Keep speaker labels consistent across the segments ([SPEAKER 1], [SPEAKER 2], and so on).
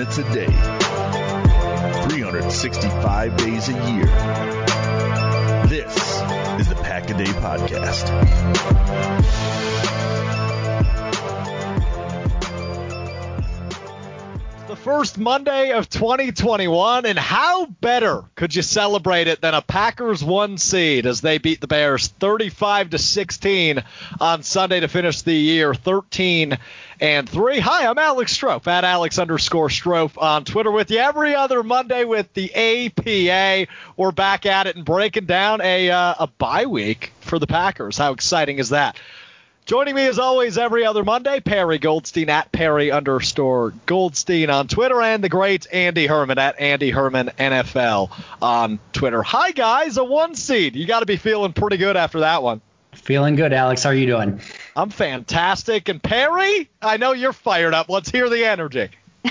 [SPEAKER 1] minutes a day, 365 days a year. This is the Pack-A-Day Podcast.
[SPEAKER 2] The first Monday of 2021, and how better could you celebrate it than a Packers 1 seed as they beat the Bears 35-16 on Sunday to finish the year 13-3. Hi, I'm Alex Strofe, at Alex_Strofe on Twitter with you every other Monday with the APA. We're back at it and breaking down a bye week for the Packers. How exciting is that? Joining me as always every other Monday, Perry Goldstein at Perry_Goldstein on Twitter, and the great Andy Herman at Andy Herman NFL on Twitter. Hi guys, a 1 seed. You got to be feeling pretty good after that one.
[SPEAKER 3] Feeling good, Alex. How are you doing?
[SPEAKER 2] I'm fantastic. And Perry, I know you're fired up. Let's hear the energy.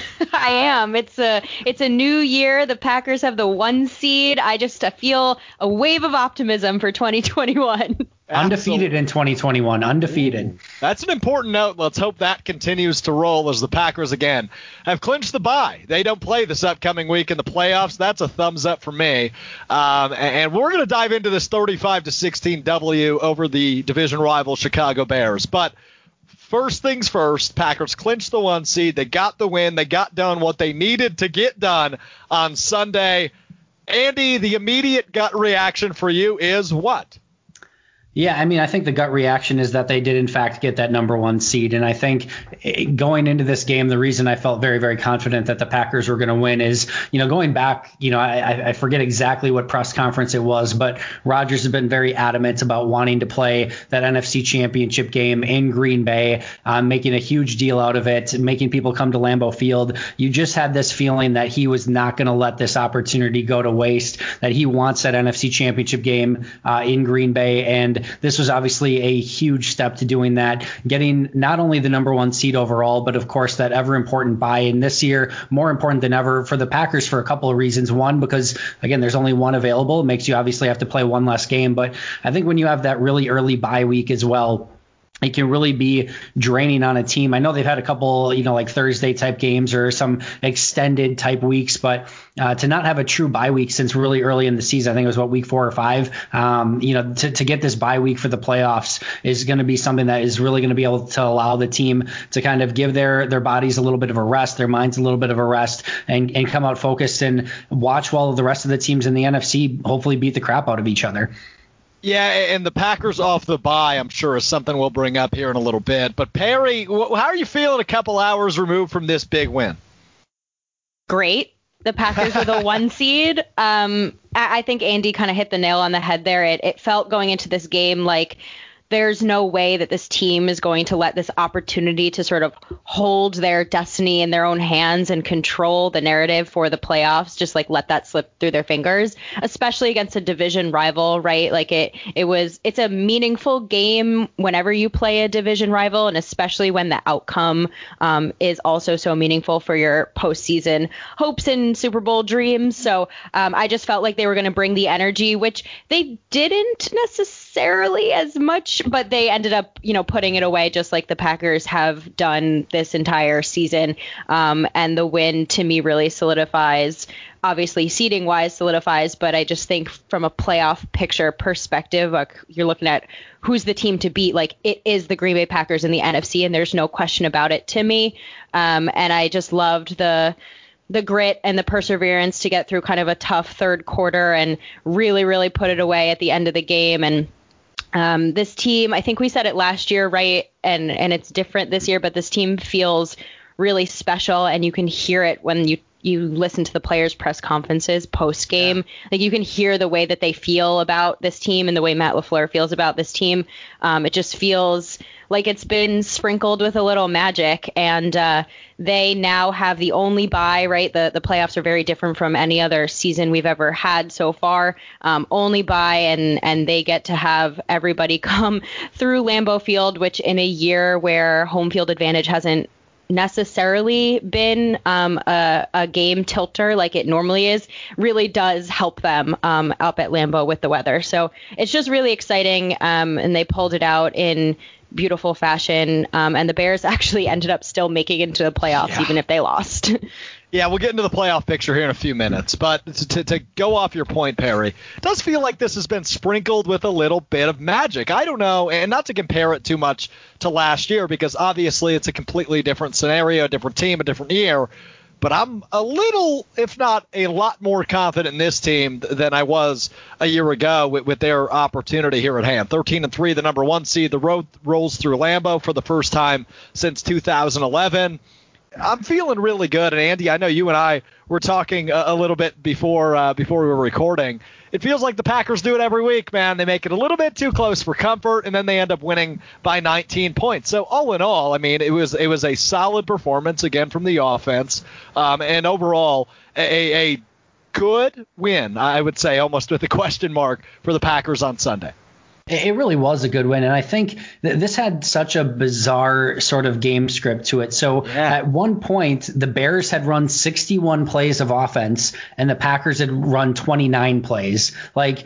[SPEAKER 4] I am. It's a new year. The Packers have the 1 seed. I feel a wave of optimism for 2021.
[SPEAKER 3] Undefeated in 2021. Undefeated.
[SPEAKER 2] That's an important note. Let's hope that continues to roll as the Packers, again, have clinched the bye. They don't play this upcoming week in the playoffs. That's a thumbs up for me. And we're going to dive into this 35-16 W over the division rival Chicago Bears. But first things first, Packers clinched the 1 seed. They got the win. They got done what they needed to get done on Sunday. Andy, the immediate gut reaction for you is what?
[SPEAKER 3] Yeah, I mean, I think the gut reaction is that they did, in fact, get that number 1 seed. And I think going into this game, the reason I felt very, very confident that the Packers were going to win is, going back, I forget exactly what press conference it was, but Rodgers has been very adamant about wanting to play that NFC Championship game in Green Bay, making a huge deal out of it, making people come to Lambeau Field. You just had this feeling that he was not going to let this opportunity go to waste, that he wants that NFC Championship game in Green Bay. And this was obviously a huge step to doing that, getting not only the number 1 seed overall, but of course that ever important buy-in this year, more important than ever for the Packers for a couple of reasons. One, because again, there's only one available. It makes you obviously have to play one less game. But I think when you have that really early bye week as well, it can really be draining on a team. I know they've had a couple, like Thursday type games or some extended type weeks, but to not have a true bye week since really early in the season, I think it was week 4 or 5, to get this bye week for the playoffs is going to be something that is really going to be able to allow the team to kind of give their bodies a little bit of a rest, their minds a little bit of a rest, and come out focused and watch while the rest of the teams in the NFC hopefully beat the crap out of each other.
[SPEAKER 2] Yeah, and the Packers off the bye, I'm sure, is something we'll bring up here in a little bit. But, Perry, how are you feeling a couple hours removed from this big win?
[SPEAKER 4] Great. The Packers were the 1 seed. I think Andy kind of hit the nail on the head there. It felt going into this game like there's no way that this team is going to let this opportunity to sort of hold their destiny in their own hands and control the narrative for the playoffs, just like let that slip through their fingers, especially against a division rival, right? Like it's a meaningful game whenever you play a division rival, and especially when the outcome is also so meaningful for your postseason hopes and Super Bowl dreams. So I just felt like they were going to bring the energy, which they didn't necessarily as much, but they ended up, putting it away just like the Packers have done this entire season. And the win to me really solidifies, obviously seeding wise solidifies, but I just think from a playoff picture perspective, like you're looking at who's the team to beat, like it is the Green Bay Packers in the NFC, and there's no question about it to me. And I just loved the grit and the perseverance to get through kind of a tough third quarter and really, really put it away at the end of the game. And this team, I think we said it last year, right? And it's different this year, but this team feels really special, and you can hear it when you listen to the players' press conferences post game. Yeah. Like you can hear the way that they feel about this team and the way Matt LaFleur feels about this team. It just feels like it's been sprinkled with a little magic, and they now have the only bye, right? The playoffs are very different from any other season we've ever had so far. Only bye, and they get to have everybody come through Lambeau Field, which in a year where home field advantage hasn't necessarily been a game tilter like it normally is, really does help them up at Lambeau with the weather. So it's just really exciting, and they pulled it out in beautiful fashion, and the Bears actually ended up still making it into the playoffs, even if they lost.
[SPEAKER 2] Yeah, we'll get into the playoff picture here in a few minutes. But to go off your point, Perry, it does feel like this has been sprinkled with a little bit of magic. I don't know, and not to compare it too much to last year, because obviously it's a completely different scenario, a different team, a different year. But I'm a little, if not a lot more confident in this team than I was a year ago with their opportunity here at hand. 13-3, the number 1 seed. The road rolls through Lambeau for the first time since 2011. I'm feeling really good. And Andy, I know you and I were talking a little bit before we were recording. It feels like the Packers do it every week, man. They make it a little bit too close for comfort, and then they end up winning by 19 points. So all in all, I mean, it was a solid performance again from the offense, and overall a good win, I would say, almost with a question mark for the Packers on Sunday.
[SPEAKER 3] It really was a good win, and I think this had such a bizarre sort of game script to it. So At one point, the Bears had run 61 plays of offense, and the Packers had run 29 plays.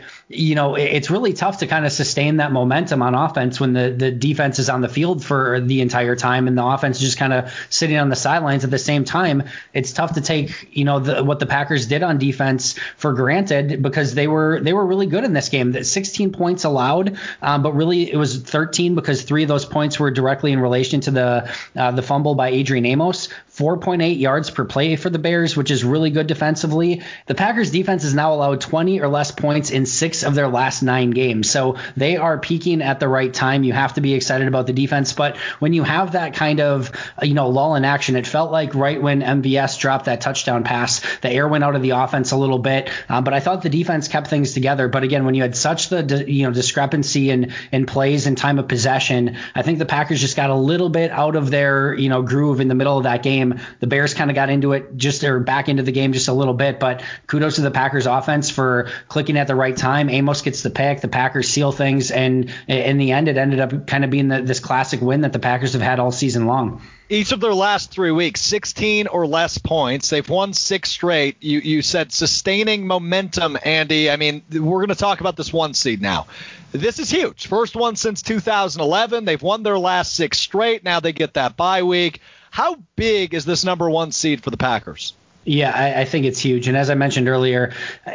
[SPEAKER 3] It's really tough to kind of sustain that momentum on offense when the defense is on the field for the entire time and the offense is just kind of sitting on the sidelines. At the same time, it's tough to take what the Packers did on defense for granted, because they were really good in this game. That 16 points allowed. But really, it was 13 because 3 of those points were directly in relation to the fumble by Adrian Amos. 4.8 yards per play for the Bears, which is really good defensively. The Packers defense has now allowed 20 or less points in 6 of their last 9 games. So they are peaking at the right time. You have to be excited about the defense. But when you have that kind of, lull in action, it felt like right when MVS dropped that touchdown pass, the air went out of the offense a little bit. But I thought the defense kept things together. But again, when you had such the discrepancy in plays and time of possession, I think the Packers just got a little bit out of their, groove in the middle of that game. The Bears kind of got into it back into the game just a little bit, but kudos to the Packers offense for clicking at the right time. Amos gets the pick, the Packers seal things, and in the end, it ended up kind of being this classic win that the Packers have had all season long.
[SPEAKER 2] Each of their last 3 weeks, 16 or less points. They've won 6 straight. You said sustaining momentum, Andy. I mean, we're going to talk about this 1 seed now. This is huge. First one since 2011. They've won their last 6 straight. Now they get that bye week. How big is this number 1 seed for the Packers?
[SPEAKER 3] Yeah, I think it's huge. And as I mentioned earlier,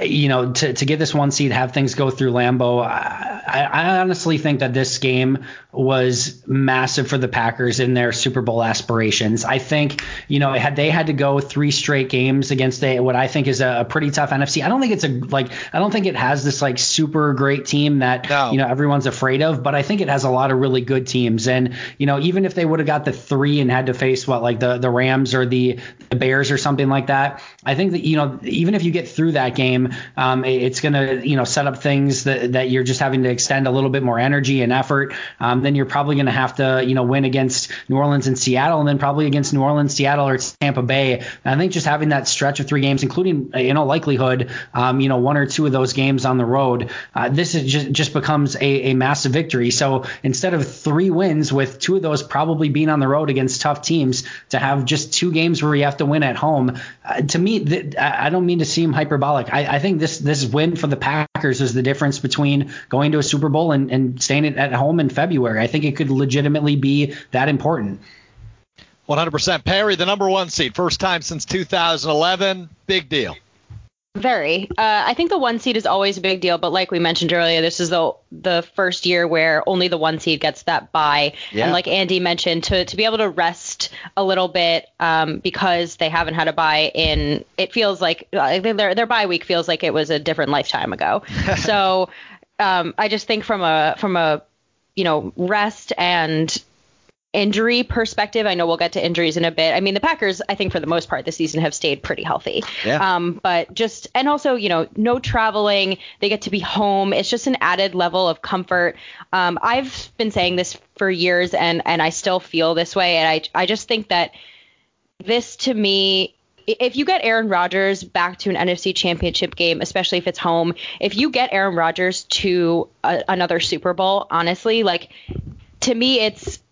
[SPEAKER 3] to get this 1 seed, have things go through Lambeau, I honestly think that this game was massive for the Packers in their Super Bowl aspirations. I think, had they had to go 3 straight games against what I think is a pretty tough NFC, I don't think it has this super great team that, everyone's afraid of, but I think it has a lot of really good teams. And, even if they would have got the 3 and had to face the Rams or the Bears or something like that, I think that, even if you get through that game, it's going to, set up things that you're just having to extend a little bit more energy and effort. Then you're probably going to have to, win against New Orleans and Seattle, and then probably against New Orleans, Seattle, or Tampa Bay. And I think just having that stretch of 3 games, including, in all likelihood, 1 or 2 of those games on the road, this is just becomes a massive victory. So instead of 3 wins, with 2 of those probably being on the road against tough teams, to have just 2 games where you have to win at home, to me, I don't mean to seem hyperbolic. I think this win for the Packers is the difference between going to a Super Bowl and staying at home in February. I think it could legitimately be that important.
[SPEAKER 2] 100%. Perry, the number 1 seed, first time since 2011. Big deal.
[SPEAKER 4] Very. I think the 1 seed is always a big deal, but like we mentioned earlier, this is the first year where only the 1 seed gets that bye. Yeah. And like Andy mentioned, to be able to rest a little bit because they haven't had a bye it feels like their bye week feels like it was a different lifetime ago. So I just think from a rest and injury perspective, I know we'll get to injuries in a bit. I mean, the Packers, I think for the most part this season have stayed pretty healthy. Yeah. And also, no traveling, they get to be home. It's just an added level of comfort. I've been saying this for years and I still feel this way. And I just think that this, to me, if you get Aaron Rodgers back to an NFC Championship game, especially if it's home, if you get Aaron Rodgers to another Super Bowl, honestly, to me,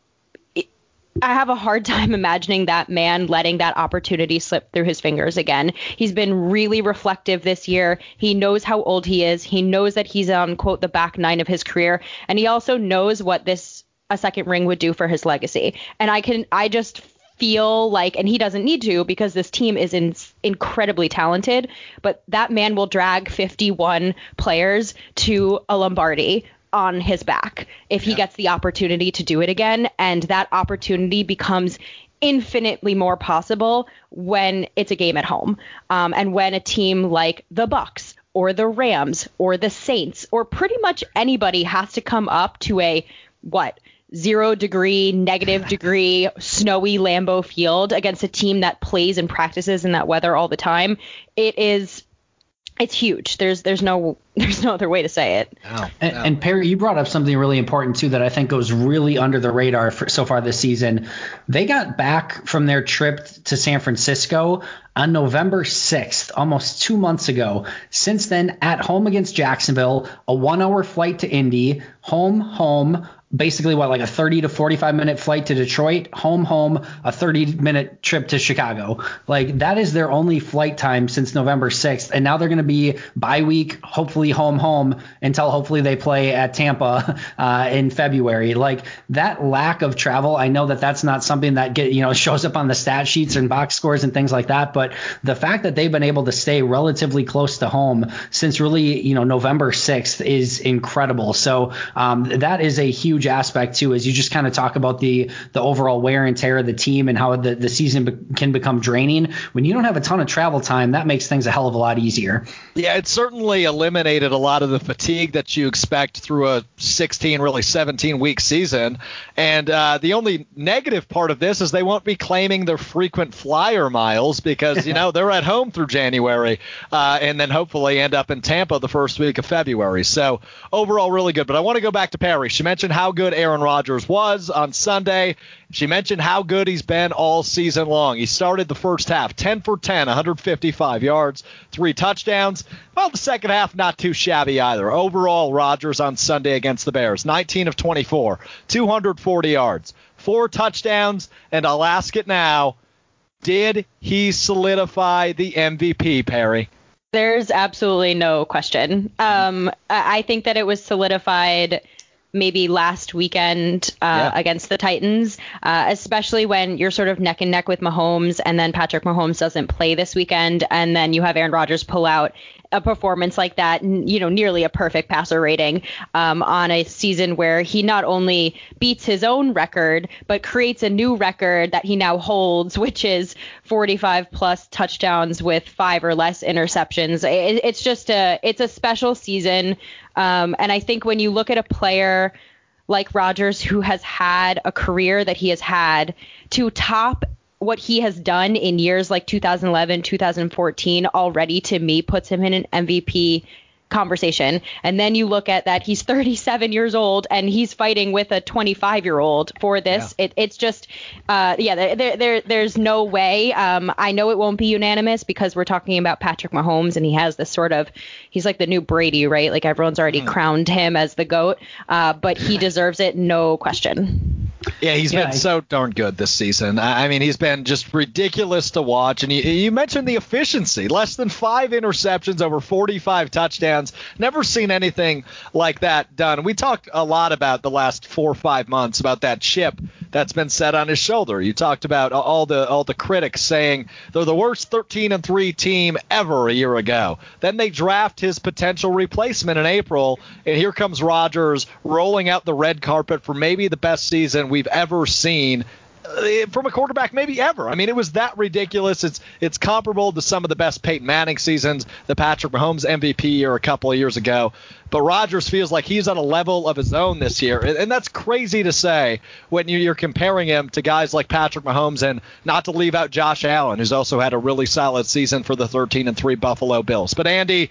[SPEAKER 4] I have a hard time imagining that man letting that opportunity slip through his fingers again. He's been really reflective this year. He knows how old he is. He knows that he's on, quote, the back 9 of his career. And he also knows what a second ring would do for his legacy. And I just feel like, and he doesn't need to because this team is incredibly talented, but that man will drag 51 players to a Lombardi on his back if he gets the opportunity to do it again. And that opportunity becomes infinitely more possible when it's a game at home. And when a team like the Bucks or the Rams or the Saints or pretty much anybody has to come up to a 0 degree, negative degree, snowy Lambeau Field against a team that plays and practices in that weather all the time, it's huge. There's no other way to say it.
[SPEAKER 3] And Perry, you brought up something really important too that I think goes really under the radar so far this season. They got back from their trip to San Francisco on November 6th, almost 2 months ago. Since then, at home against Jacksonville, a 1-hour flight to Indy, home, basically like a 30 to 45 minute flight to Detroit, home, a 30-minute trip to Chicago. Like, that is their only flight time since November 6th. And now they're going to be bye week, hopefully home until hopefully they play at Tampa in February. Like, that lack of travel, I know that that's not something that shows up on the stat sheets and box scores and things like that. But the fact that they've been able to stay relatively close to home since really, November 6th is incredible. So that is a huge aspect too, as you just kind of talk about the overall wear and tear of the team and how the season can become draining. When you don't have a ton of travel time, that makes things a hell of a lot easier.
[SPEAKER 2] Yeah, it certainly eliminated a lot of the fatigue that you expect through a 16, really 17-week season. And the only negative part of this is they won't be claiming their frequent flyer miles because, they're at home through January and then hopefully end up in Tampa the first week of February. So overall, really good. But I want to go back to Perry. She mentioned how good Aaron Rodgers was on Sunday. She mentioned how good he's been all season long. He started the first half 10 for 10, 155 yards, 3 touchdowns. Well, the second half, not too shabby either. Overall, Rodgers on Sunday against the Bears, 19 of 24, 240 yards, 4 touchdowns, and I'll ask it now, did he solidify the MVP, Perry?
[SPEAKER 4] There's absolutely no question. I think that it was solidified maybe last weekend against the Titans, especially when you're sort of neck and neck with Mahomes and then Patrick Mahomes doesn't play this weekend. And then you have Aaron Rodgers pull out a performance like that, nearly a perfect passer rating on a season where he not only beats his own record, but creates a new record that he now holds, which is 45 plus touchdowns with 5 or less interceptions. It's a special season. And I think when you look at a player like Rodgers, who has had a career that he has had, to top what he has done in years like 2011, 2014 already, to me, puts him in an MVP conversation. And then you look at that, he's 37 years old and he's fighting with a 25-year-old for this. Yeah. It's just, there's no way. I know it won't be unanimous because we're talking about Patrick Mahomes and he has this he's like the new Brady, right? Like everyone's already crowned him as the GOAT, but he deserves it, no question.
[SPEAKER 2] Yeah, he's been so darn good this season. I mean, he's been just ridiculous to watch. And you mentioned the efficiency. Less than 5 interceptions, over 45 touchdowns. Never seen anything like that done. We talked a lot about the last 4 or 5 months about that chip that's been set on his shoulder. You talked about all the critics saying they're the worst 13-3 team ever a year ago. Then they draft his potential replacement in April, and here comes Rodgers rolling out the red carpet for maybe the best season we've ever seen from a quarterback, maybe ever. I mean, it was that ridiculous. It's comparable to some of the best Peyton Manning seasons, the Patrick Mahomes MVP year a couple of years ago. But Rodgers feels like he's on a level of his own this year. And that's crazy to say when you're comparing him to guys like Patrick Mahomes, and not to leave out Josh Allen, who's also had a really solid season for the 13-3 Buffalo Bills. But Andy,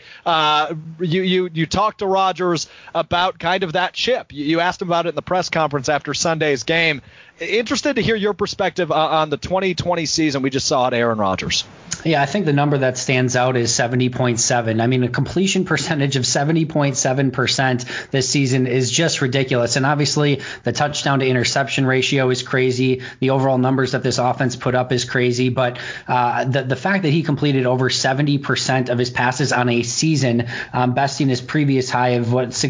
[SPEAKER 2] you talked to Rodgers about kind of that chip. You asked him about it in the press conference after Sunday's game. Interested to hear your perspective on the 2020 season we just saw at Aaron Rodgers.
[SPEAKER 3] Yeah, I think the number that stands out is 70.7. I mean, a completion percentage of 70.7 87% this season is just ridiculous. And obviously the touchdown to interception ratio is crazy. The overall numbers that this offense put up is crazy. But the fact that he completed over 70% of his passes on a season, besting his previous high of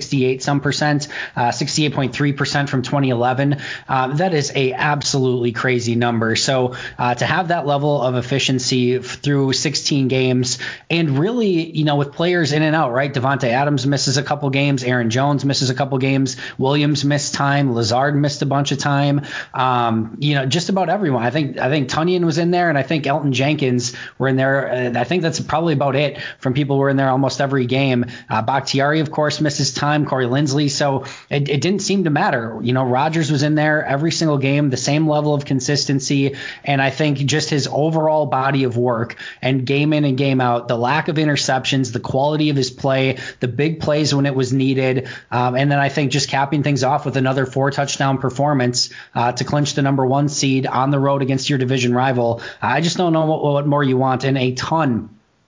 [SPEAKER 3] 68.3% from 2011, that is a absolutely crazy number. So to have that level of efficiency through 16 games, and really, with players in and out, right? Davante Adams misses a couple games. Aaron Jones misses a couple games. Williams missed time. Lazard missed a bunch of time. Just about everyone. I think Tunyon was in there, and I think Elton Jenkins were in there. I think that's probably about it from people who were in there almost every game. Bakhtiari, of course, misses time. Corey Linsley. So it didn't seem to matter. Rodgers was in there every single game, the same level of consistency. And I think just his overall body of work and game in and game out, the lack of interceptions, the quality of his play, the big plays when it was needed. And then I think just capping things off with another 4-touchdown performance to clinch the number 1 seed on the road against your division rival. I just don't know what more you want. And a ton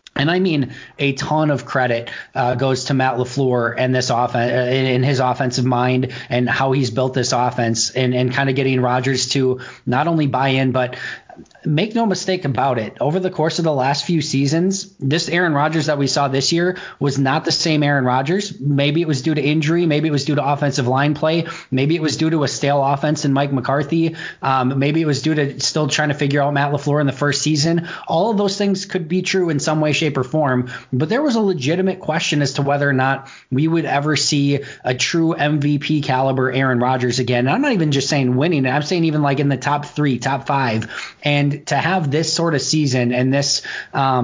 [SPEAKER 3] of credit goes to Matt LaFleur and this offense, in his offensive mind, and how he's built this offense, and kind of getting Rodgers to not only buy in, but make no mistake about it, over the course of the last few seasons, this Aaron Rodgers that we saw this year was not the same Aaron Rodgers. Maybe it was due to injury. Maybe it was due to offensive line play. Maybe it was due to a stale offense and Mike McCarthy. Maybe it was due to still trying to figure out Matt LaFleur in the first season. All of those things could be true in some way, shape, or form. But there was a legitimate question as to whether or not we would ever see a true MVP caliber Aaron Rodgers again. And I'm not even just saying winning. I'm saying even like in the top 3, top 5. And to have this sort of season and this, I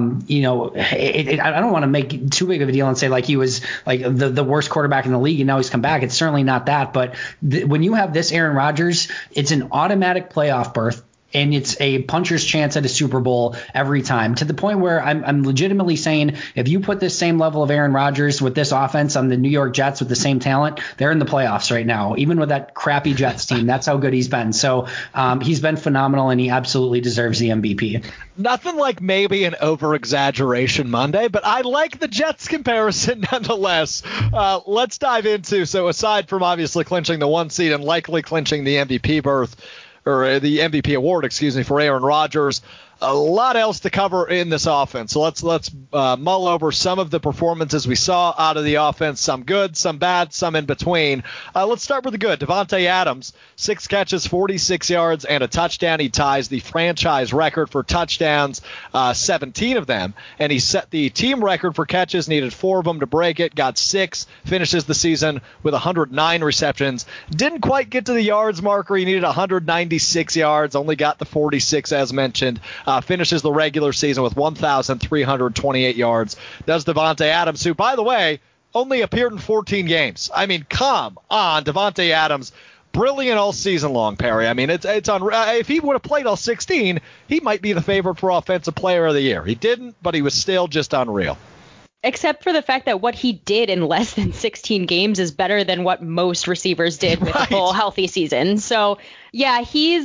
[SPEAKER 3] don't want to make too big of a deal and say like he was like the worst quarterback in the league and now he's come back. It's certainly not that. But when you have this Aaron Rodgers, it's an automatic playoff berth. And it's a puncher's chance at a Super Bowl every time, to the point where I'm legitimately saying if you put this same level of Aaron Rodgers with this offense on the New York Jets with the same talent, they're in the playoffs right now, even with that crappy Jets team. That's how good he's been. So he's been phenomenal, and he absolutely deserves the MVP.
[SPEAKER 2] Nothing like maybe an over-exaggeration Monday, but I like the Jets comparison nonetheless. Let's dive into, so aside from obviously clinching the 1 seed and likely clinching the MVP berth, or the MVP award, for Aaron Rodgers, a lot else to cover in this offense. So let's mull over some of the performances we saw out of the offense, some good, some bad, some in between. Let's start with the good. Davante Adams, 6 catches, 46 yards, and a touchdown. He ties the franchise record for touchdowns, 17 of them, and he set the team record for catches, needed 4 of them to break it, got 6, finishes the season with 109 receptions. Didn't quite get to the yards marker. He needed 196 yards, only got the 46 as mentioned. Finishes the regular season with 1,328 yards. Does Davante Adams, who, by the way, only appeared in 14 games. I mean, come on, Davante Adams, brilliant all season long, Perry. I mean, it's on. If he would have played all 16, he might be the favorite for Offensive Player of the Year. He didn't, but he was still just unreal.
[SPEAKER 4] Except for the fact that what he did in less than 16 games is better than what most receivers did with a full healthy season. So, yeah, he's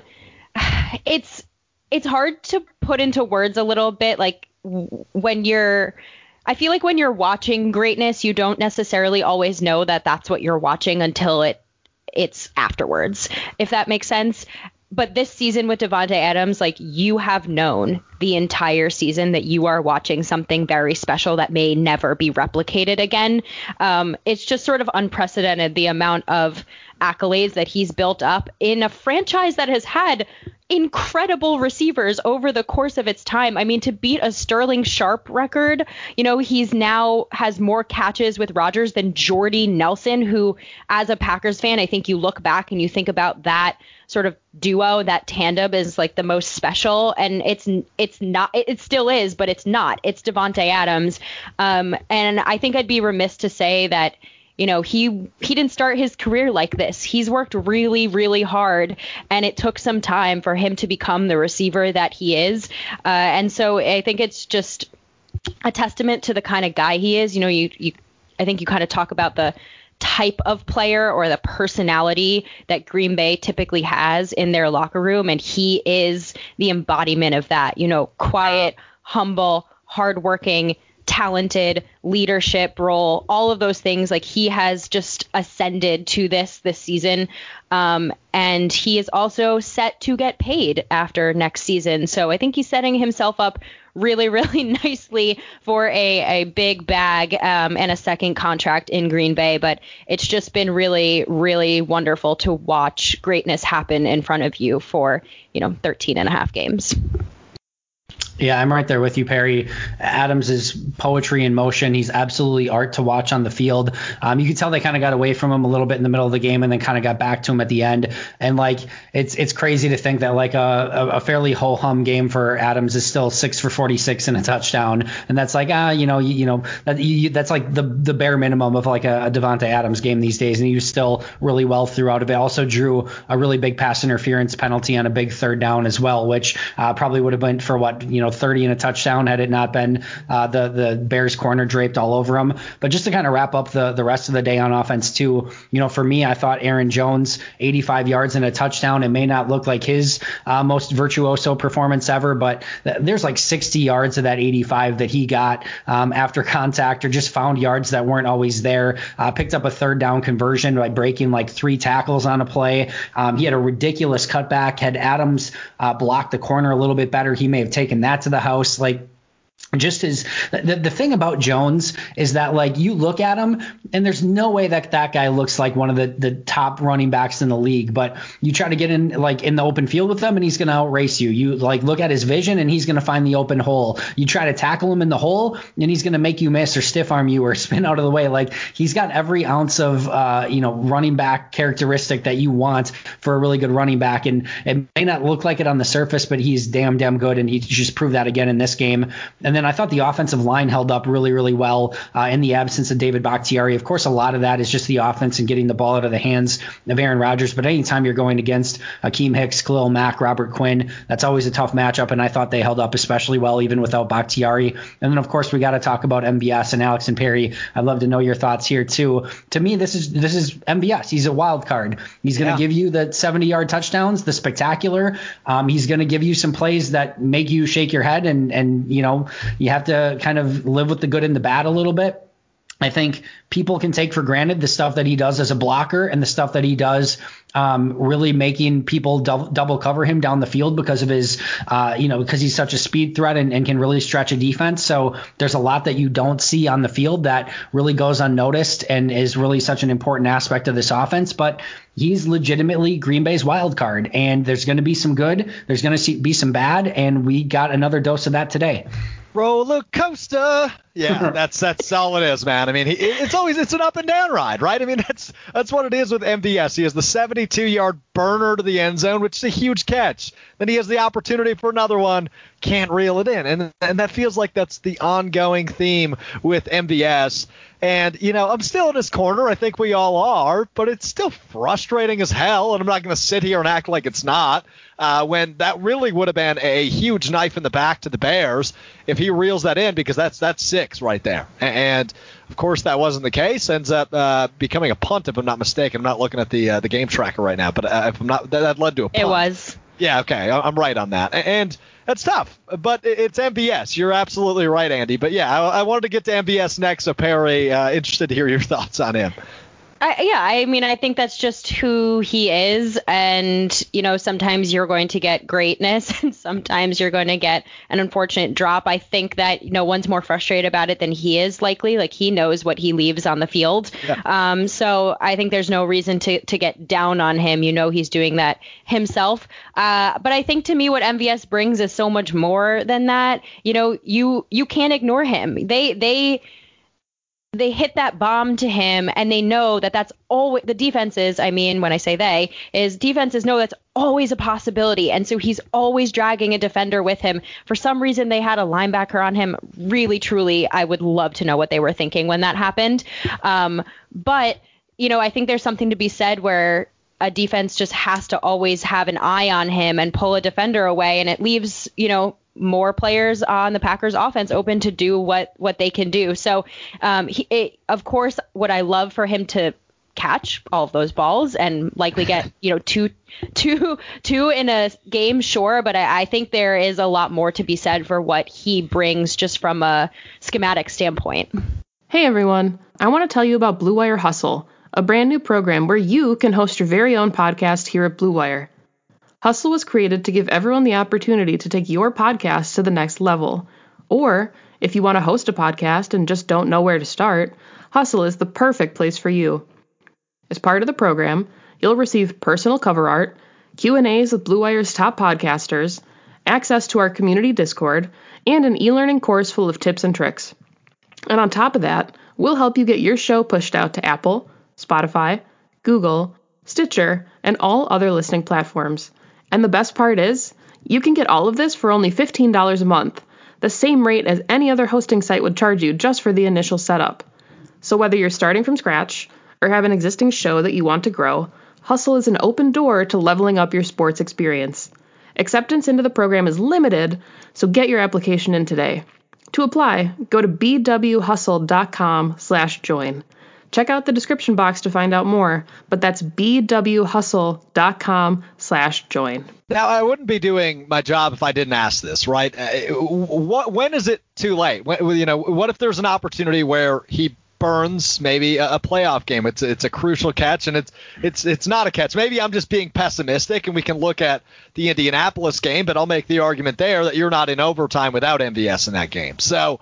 [SPEAKER 4] it's hard to put into words a little bit, like I feel like when you're watching greatness, you don't necessarily always know that that's what you're watching until it's afterwards, if that makes sense. But this season with Davante Adams, like, you have known the entire season that you are watching something very special that may never be replicated again. It's just sort of unprecedented, the amount of accolades that he's built up in a franchise that has had incredible receivers over the course of its time. I mean, to beat a Sterling Sharp record, he's now has more catches with Rodgers than Jordy Nelson, who, as a Packers fan, I think you look back and you think about that sort of duo, that tandem is like the most special, and it's not, it still is, but it's not. It's Davante Adams. And I think I'd be remiss to say that he didn't start his career like this. He's worked really, really hard, and it took some time for him to become the receiver that he is. And so I think it's just a testament to the kind of guy he is. I think you kind of talk about the type of player or the personality that Green Bay typically has in their locker room, and he is the embodiment of that. Quiet, humble, hardworking, talented leadership role, all of those things. Like, he has just ascended to this season. And he is also set to get paid after next season. So I think he's setting himself up really, really nicely for a big bag and a second contract in Green Bay. But it's just been really, really wonderful to watch greatness happen in front of you for, 13 and a half games.
[SPEAKER 3] Yeah, I'm right there with you, Perry. Adams is poetry in motion. He's absolutely art to watch on the field. You can tell they kind of got away from him a little bit in the middle of the game and then kind of got back to him at the end. And like, it's crazy to think that like a fairly ho-hum game for Adams is still 6 for 46 and a touchdown. And that's like, that's like the bare minimum of like a Davante Adams game these days. And he was still really well throughout of it. Also drew a really big pass interference penalty on a big third down as well, which probably would have been for 30 and a touchdown had it not been the Bears corner draped all over him. But just to kind of wrap up the rest of the day on offense too, for me, I thought Aaron Jones, 85 yards and a touchdown. It may not look like his most virtuoso performance ever, but there's like 60 yards of that 85 that he got after contact, or just found yards that weren't always there. Picked up a third down conversion by breaking like 3 tackles on a play. He had a ridiculous cutback. Had Adams blocked the corner a little bit better, he may have taken that to the house. Like, just the thing about Jones is that like you look at him and there's no way that guy looks like one of the top running backs in the league, but you try to get in the open field with him and he's going to outrace you. You like look at his vision and he's going to find the open hole. You try to tackle him in the hole and he's going to make you miss or stiff arm you or spin out of the way. Like, he's got every ounce of running back characteristic that you want for a really good running back. And it may not look like it on the surface, but he's damn good, and he just proved that again in this game. And then I thought the offensive line held up really, really well in the absence of David Bakhtiari. Of course, a lot of that is just the offense and getting the ball out of the hands of Aaron Rodgers. But anytime you're going against Akeem Hicks, Khalil Mack, Robert Quinn, that's always a tough matchup. And I thought they held up especially well, even without Bakhtiari. And then, of course, we got to talk about MVS and Alex and Perry. I'd love to know your thoughts here, too. To me, this is MVS. He's a wild card. He's going to give you the 70-yard touchdowns, the spectacular. He's going to give you some plays that make you shake your head and you have to kind of live with the good and the bad a little bit. I think people can take for granted the stuff that he does as a blocker and the stuff that he does really making people double cover him down the field because of his, because he's such a speed threat and can really stretch a defense. So there's a lot that you don't see on the field that really goes unnoticed and is really such an important aspect of this offense. But he's legitimately Green Bay's wild card, and there's going to be some good, there's going to be some bad, and we got another dose of that today.
[SPEAKER 2] Roller coaster. Yeah, that's all it is, man. I mean, it's an up and down ride, right? I mean, that's what it is with MVS. He has the 72-yard burner to the end zone, which is a huge catch. Then he has the opportunity for another one, can't reel it in. And that feels like that's the ongoing theme with MVS. And, I'm still in his corner. I think we all are, but it's still frustrating as hell. And I'm not going to sit here and act like it's not, when that really would have been a huge knife in the back to the Bears if he reels that in, because that's 6 right there. And of course that wasn't the case. Ends up becoming a punt, if I'm not mistaken. I'm not looking at the game tracker right now, but if I'm not, that led to a punt.
[SPEAKER 4] It was.
[SPEAKER 2] Yeah, okay, I'm right on that. And that's tough, but it's MVS. You're absolutely right, Andy. But yeah, I wanted to get to MVS next, so Perry, interested to hear your thoughts on him.
[SPEAKER 4] I think that's just who he is. And, sometimes you're going to get greatness and sometimes you're going to get an unfortunate drop. I think that no one's more frustrated about it than he is, likely. Like, he knows what he leaves on the field. Yeah. So I think there's no reason to get down on him. He's doing that himself. But I think to me what MVS brings is so much more than that. You can't ignore him. They hit that bomb to him, and they know that that's always the defenses. I mean, when I say defenses know that's always a possibility. And so he's always dragging a defender with him. For some reason, they had a linebacker on him. Really, truly, I would love to know what they were thinking when that happened. But, I think there's something to be said where a defense just has to always have an eye on him and pull a defender away. And it leaves, more players on the Packers offense open to do what they can do. So, of course, would I love for him to catch all of those balls and likely get, two in a game, sure. But I think there is a lot more to be said for what he brings just from a schematic standpoint.
[SPEAKER 5] Hey everyone, I want to tell you about Blue Wire Hustle, a brand new program where you can host your very own podcast here at Blue Wire. Hustle was created to give everyone the opportunity to take your podcast to the next level. Or, if you want to host a podcast and just don't know where to start, Hustle is the perfect place for you. As part of the program, you'll receive personal cover art, Q&As with Blue Wire's top podcasters, access to our community Discord, and an e-learning course full of tips and tricks. And on top of that, we'll help you get your show pushed out to Apple, Spotify, Google, Stitcher, and all other listening platforms. And the best part is, you can get all of this for only $15 a month, the same rate as any other hosting site would charge you just for the initial setup. So whether you're starting from scratch or have an existing show that you want to grow, Hustle is an open door to leveling up your sports experience. Acceptance into the program is limited, so get your application in today. To apply, go to bwhustle.com/join. Check out the description box to find out more, but that's bwhustle.com/join.
[SPEAKER 2] Now, I wouldn't be doing my job if I didn't ask this, right? When is it too late? What if there's an opportunity where he burns maybe a playoff game? It's a crucial catch, and it's not a catch. Maybe I'm just being pessimistic, and we can look at the Indianapolis game, but I'll make the argument there that you're not in overtime without MVS in that game. So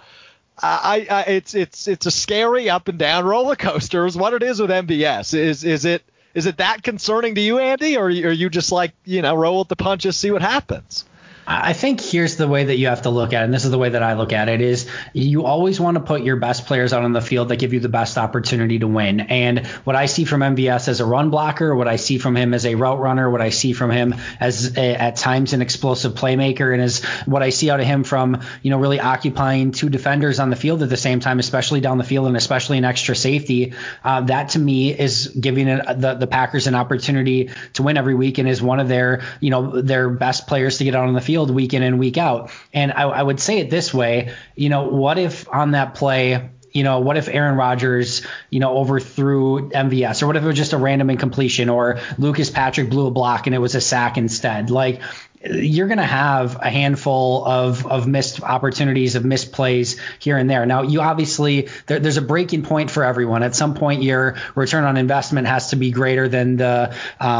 [SPEAKER 2] it's a scary up and down roller coaster is what it is with MVS. Is it that concerning to you, Andy, or are you just like, roll with the punches, see what happens?
[SPEAKER 3] I think here's the way that you have to look at it, and this is the way that I look at it, is you always want to put your best players out on the field that give you the best opportunity to win. And what I see from MVS as a run blocker, what I see from him as a route runner, what I see from him as at times an explosive playmaker, and as what I see out of him from, really occupying two defenders on the field at the same time, especially down the field and especially in extra safety, that to me is giving the Packers an opportunity to win every week and is one of their best players to get out on the field week in and week out. And I would say it this way, what if on that play, what if Aaron Rodgers, overthrew MVS, or what if it was just a random incompletion, or Lucas Patrick blew a block and it was a sack instead? Like, you're going to have a handful of missed opportunities, of missed plays here and there. Now, you obviously, there's a breaking point for everyone. At some point, your return on investment has to be greater than the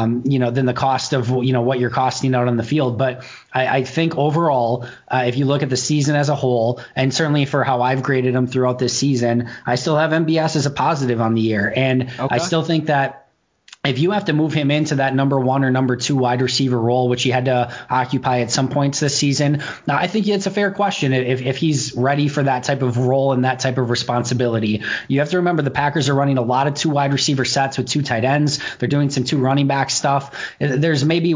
[SPEAKER 3] cost of, what you're costing out on the field. But I think overall, if you look at the season as a whole, and certainly for how I've graded him throughout this season, I still have MVS as a positive on the year. And okay. I still think that if you have to move him into that number 1 or number 2 wide receiver role, which he had to occupy at some points this season, now I think it's a fair question if he's ready for that type of role and that type of responsibility. You have to remember the Packers are running a lot of 2 wide receiver sets with 2 tight ends. They're doing some 2 running back stuff. There's maybe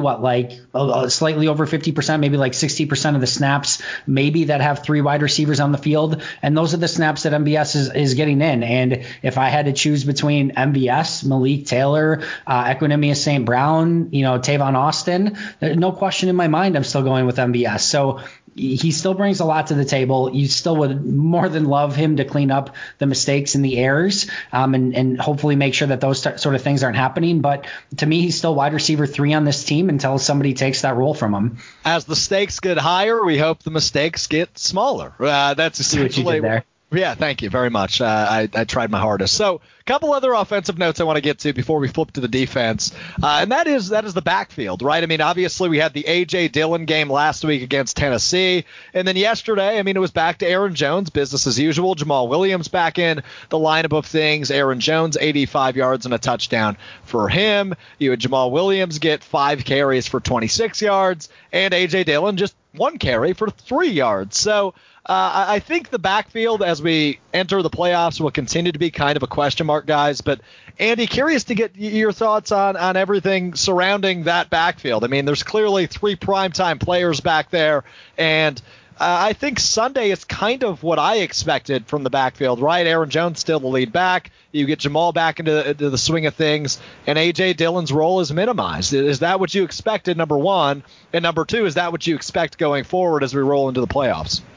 [SPEAKER 3] slightly over 50%, maybe like 60% of the snaps maybe that have 3 wide receivers on the field. And those are the snaps that MVS is getting in. And if I had to choose between MVS, Malik Taylor, Equanimeous St. Brown, Tavon Austin, no question in my mind, I'm still going with MVS. So he still brings a lot to the table. You still would more than love him to clean up the mistakes and the errors, and hopefully make sure that those sort of things aren't happening. But to me, he's still wide receiver 3 on this team until somebody takes that role from him. As the stakes get higher, we hope the mistakes get smaller. That's essentially what you did there. Yeah, thank you very much. I tried my hardest. So a couple other offensive notes I want to get to before we flip to the defense, and that is the backfield, right? I mean, obviously we had the A.J. Dillon game last week against Tennessee, and then yesterday, it was back to Aaron Jones, business as usual. Jamal Williams back in the lineup of things. Aaron Jones, 85 yards and a touchdown for him. You had Jamal Williams get 5 carries for 26 yards, and A.J. Dillon just 1 carry for 3 yards. So I think the backfield as we enter the playoffs will continue to be kind of a question mark, guys. But, Andy, curious to get your thoughts on everything surrounding that backfield. There's clearly 3 primetime players back there, and I think Sunday is kind of what I expected from the backfield, right? Aaron Jones still the lead back. You get Jamal back into the swing of things, and A.J. Dillon's role is minimized. Is that what you expected, number one? And number two, is that what you expect going forward as we roll into the playoffs?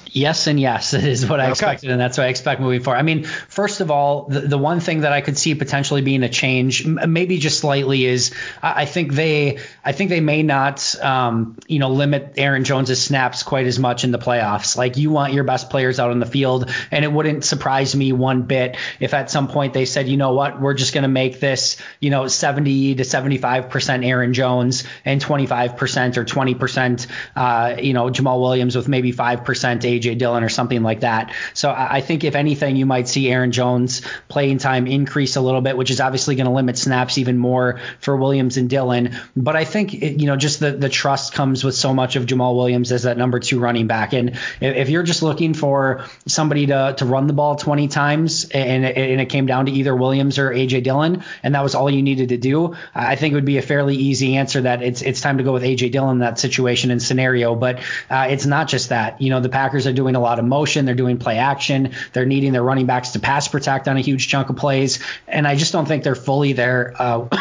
[SPEAKER 3] Yes and yes is what I expected, and that's what I expect moving forward. I mean, first of all, the one thing that I could see potentially being a change, maybe just slightly, is I think they may not limit Aaron Jones's snaps quite as much in the playoffs. Like, you want your best players out on the field, and it wouldn't surprise me one bit if at some point they said, you know what, we're just going to make this 70 to 75% Aaron Jones and 25% or 20% Jamal Williams with maybe 5% AJ Dillon or something like that. So I think if anything, you might see Aaron Jones playing time increase a little bit, which is obviously going to limit snaps even more for Williams and Dillon. But I think, just the trust comes with so much of Jamal Williams as that number 2 running back. And if you're just looking for somebody to run the ball 20 times and it came down to either Williams or AJ Dillon, and that was all you needed to do, I think it would be a fairly easy answer that it's time to go with AJ Dillon in that situation and scenario. But it's not just that. The Packers are doing a lot of motion. They're doing play action. They're needing their running backs to pass protect on a huge chunk of plays. And I just don't think they're fully there,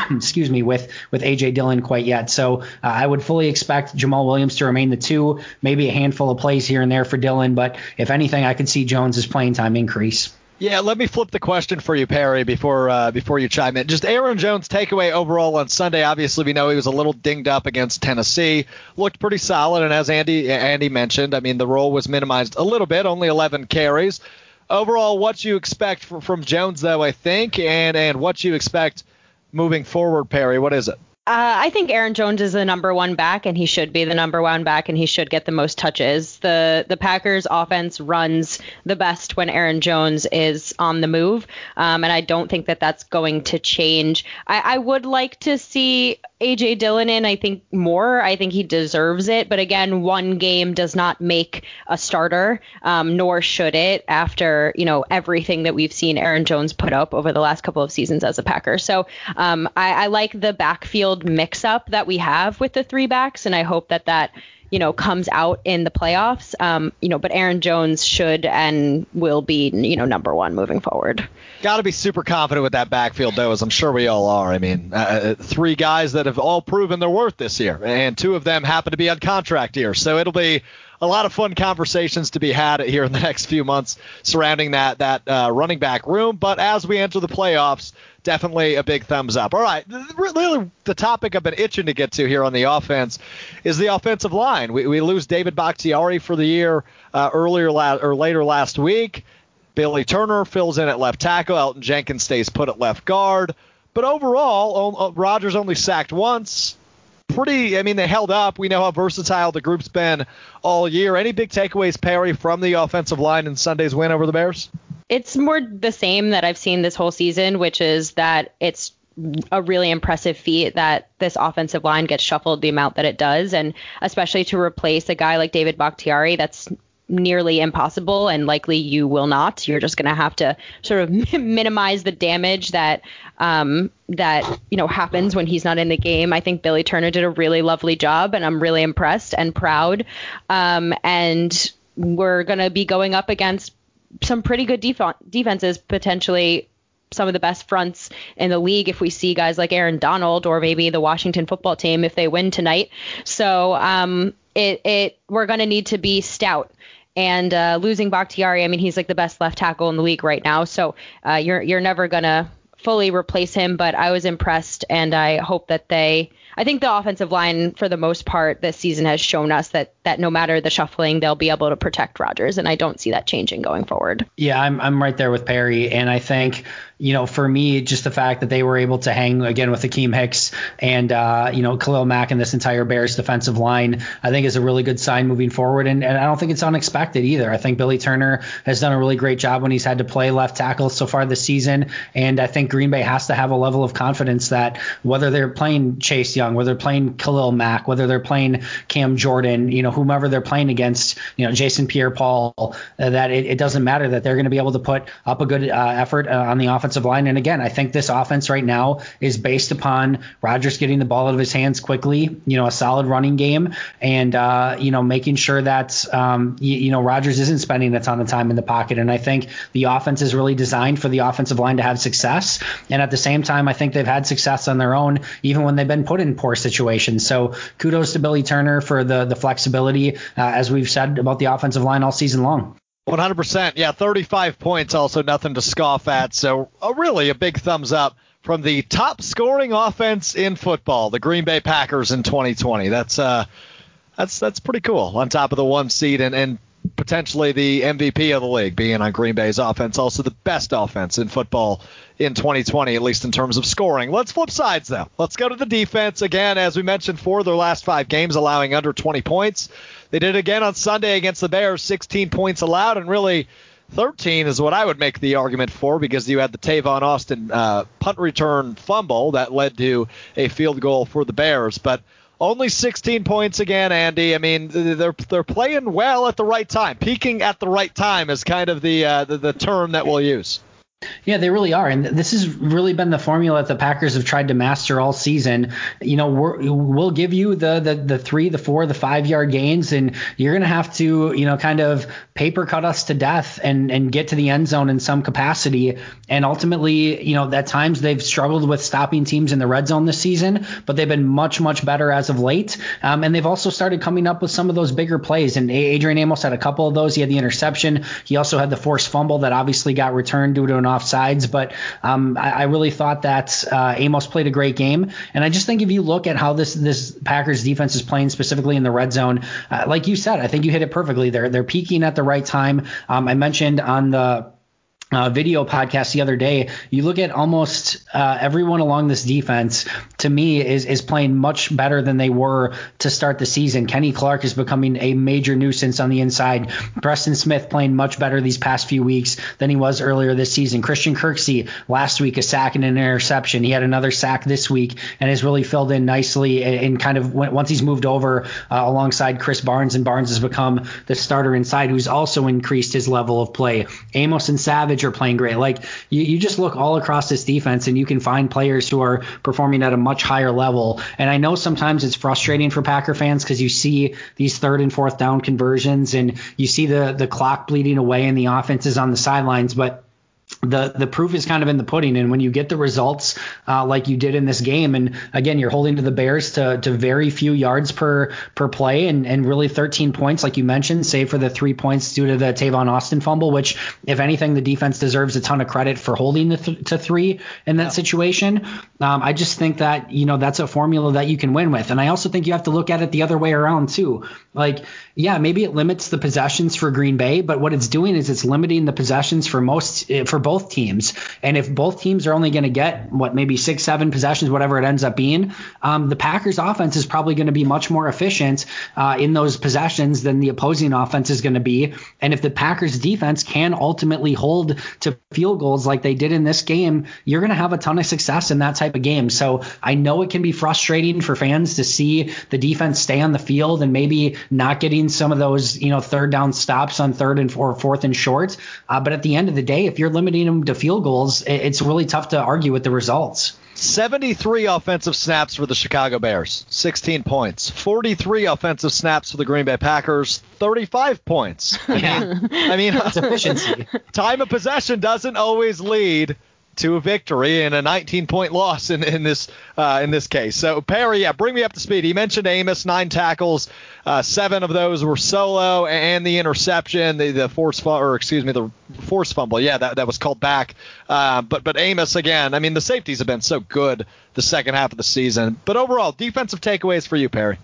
[SPEAKER 3] with AJ Dillon quite yet. So I would fully expect Jamal Williams to remain the 2, maybe a handful of plays here and there for Dillon. But if anything, I could see Jones's playing time increase.
[SPEAKER 2] Yeah, let me flip the question for you, Perry, before you chime in. Just Aaron Jones' takeaway overall on Sunday. Obviously, we know he was a little dinged up against Tennessee. Looked pretty solid, and as Andy mentioned, I mean, the role was minimized a little bit, only 11 carries. Overall, what you expect from Jones, though, I think, and what you expect moving forward, Perry, what is it?
[SPEAKER 4] I think Aaron Jones is the number 1 back, and he should be the number 1 back, and he should get the most touches. The Packers offense runs the best when Aaron Jones is on the move, and I don't think that that's going to change. I would like to see AJ Dillon in, I think, more. I think he deserves it. But again, one game does not make a starter, nor should it after, everything that we've seen Aaron Jones put up over the last couple of seasons as a Packer. So I like the backfield mix up that we have with the 3 backs. And I hope that comes out in the playoffs. But Aaron Jones should and will be, number 1 moving forward.
[SPEAKER 2] Got to be super confident with that backfield, though, as I'm sure we all are. I mean, 3 guys that have all proven their worth this year, and 2 of them happen to be on contract here. So it'll be a lot of fun conversations to be had here in the next few months surrounding that running back room. But as we enter the playoffs, definitely a big thumbs up. All right, really the topic I've been itching to get to here on the offense is the offensive line. We lose David Bakhtiari for the year later last week. Billy Turner fills in at left tackle. Elton Jenkins stays put at left guard. But overall, Rodgers only sacked once. They held up. We know how versatile the group's been all year. Any big takeaways, Perry, from the offensive line in Sunday's win over the Bears?
[SPEAKER 4] It's more the same that I've seen this whole season, which is that it's a really impressive feat that this offensive line gets shuffled the amount that it does, and especially to replace a guy like David Bakhtiari, that's nearly impossible, and likely you will not. You're just going to have to sort of minimize the damage that happens when he's not in the game. I think Billy Turner did a really lovely job, and I'm really impressed and proud. And we're going to be going up against some pretty good defenses, potentially some of the best fronts in the league if we see guys like Aaron Donald or maybe the Washington football team if they win tonight. So we're going to need to be stout. And losing Bakhtiari, I mean, he's like the best left tackle in the league right now. So you're never going to fully replace him. But I was impressed, and I hope that I think the offensive line, for the most part, this season has shown us that no matter the shuffling, they'll be able to protect Rodgers. And I don't see that changing going forward.
[SPEAKER 3] Yeah, I'm right there with Perry. And I think, for me, just the fact that they were able to hang again with Akeem Hicks and, Khalil Mack and this entire Bears defensive line, I think is a really good sign moving forward. And I don't think it's unexpected either. I think Billy Turner has done a really great job when he's had to play left tackle so far this season. And I think Green Bay has to have a level of confidence that whether they're playing Chase Young, whether they're playing Khalil Mack, whether they're playing Cam Jordan, whomever they're playing against, Jason Pierre-Paul, that it doesn't matter, that they're going to be able to put up a good effort on the offensive offensive line. And again, I think this offense right now is based upon Rodgers getting the ball out of his hands quickly, a solid running game, and, making sure that, Rodgers isn't spending a ton of time in the pocket. And I think the offense is really designed for the offensive line to have success. And at the same time, I think they've had success on their own, even when they've been put in poor situations. So kudos to Billy Turner for the flexibility, as we've said about the offensive line all season long.
[SPEAKER 2] 100%. Yeah, 35 points, also nothing to scoff at. So really a big thumbs up from the top scoring offense in football, the Green Bay Packers in 2020. That's pretty cool. On top of the 1 seed and potentially the MVP of the league, being on Green Bay's offense, also the best offense in football in 2020, at least in terms of scoring. Let's flip sides, though. Let's go to the defense. Again, as we mentioned, 4 of their last 5 games allowing under 20 points. They did it again on Sunday against the Bears, 16 points allowed, and really 13 is what I would make the argument for, because you had the Tavon Austin punt return fumble that led to a field goal for the Bears. But only 16 points again, Andy. I mean, they're playing well at the right time. Peaking at the right time is kind of the term that we'll use.
[SPEAKER 3] Yeah, they really are. And this has really been the formula that the Packers have tried to master all season. We'll give you the 3, the 4, the 5 yard gains, and you're going to have to, kind of paper cut us to death and get to the end zone in some capacity. And ultimately, at times they've struggled with stopping teams in the red zone this season, but they've been much, much better as of late. And they've also started coming up with some of those bigger plays. And Adrian Amos had a couple of those. He had the interception. He also had the forced fumble that obviously got returned due to an offsides, but I really thought that Amos played a great game. And I just think if you look at how this Packers defense is playing specifically in the red zone, like you said, I think you hit it perfectly. They're peaking at the right time. I mentioned on the video podcast the other day, you look at almost everyone along this defense, to me, is playing much better than they were to start the season. Kenny Clark is becoming a major nuisance on the inside. Preston Smith playing much better these past few weeks than he was earlier this season. Christian Kirksey last week, a sack and an interception. He had another sack this week and has really filled in nicely, and kind of once he's moved over alongside Chris Barnes, and Barnes has become the starter inside, who's also increased his level of play. Amos and Savage are playing great. Like you just look all across this defense and you can find players who are performing at a much higher level. And I know sometimes it's frustrating for Packer fans because you see these 3rd and 4th down conversions and you see the clock bleeding away and the offense is on the sidelines, but the proof is kind of in the pudding. And when you get the results like you did in this game, and again, you're holding to the Bears to very few yards per play and really 13 points, like you mentioned, save for the 3 points due to the Tavon Austin fumble, which, if anything, the defense deserves a ton of credit for holding to 3 in that situation. I just think that, that's a formula that you can win with. And I also think you have to look at it the other way around too. Like, yeah, maybe it limits the possessions for Green Bay, but what it's doing is it's limiting the possessions for both teams. And if both teams are only going to get maybe 6-7 possessions, whatever it ends up being, the Packers offense is probably going to be much more efficient in those possessions than the opposing offense is going to be. And if the Packers defense can ultimately hold to field goals like they did in this game, you're going to have a ton of success in that type of game. So I know it can be frustrating for fans to see the defense stay on the field and maybe not getting some of those, 3rd down stops on 3rd and 4th and short. But at the end of the day, if you're limiting them to field goals, it's really tough to argue with the results.
[SPEAKER 2] 73 offensive snaps for the Chicago Bears, 16 points. 43 offensive snaps for the Green Bay Packers, 35 points. I mean,
[SPEAKER 3] it's efficiency.
[SPEAKER 2] Time of possession doesn't always lead to a victory and a 19-point loss in this case. So Perry, bring me up to speed. He mentioned Amos, 9 tackles, 7 of those were solo, and the interception, the forced fumble. Yeah, that was called back. But Amos again. I mean, the safeties have been so good the second half of the season. But overall, defensive takeaways for you, Perry.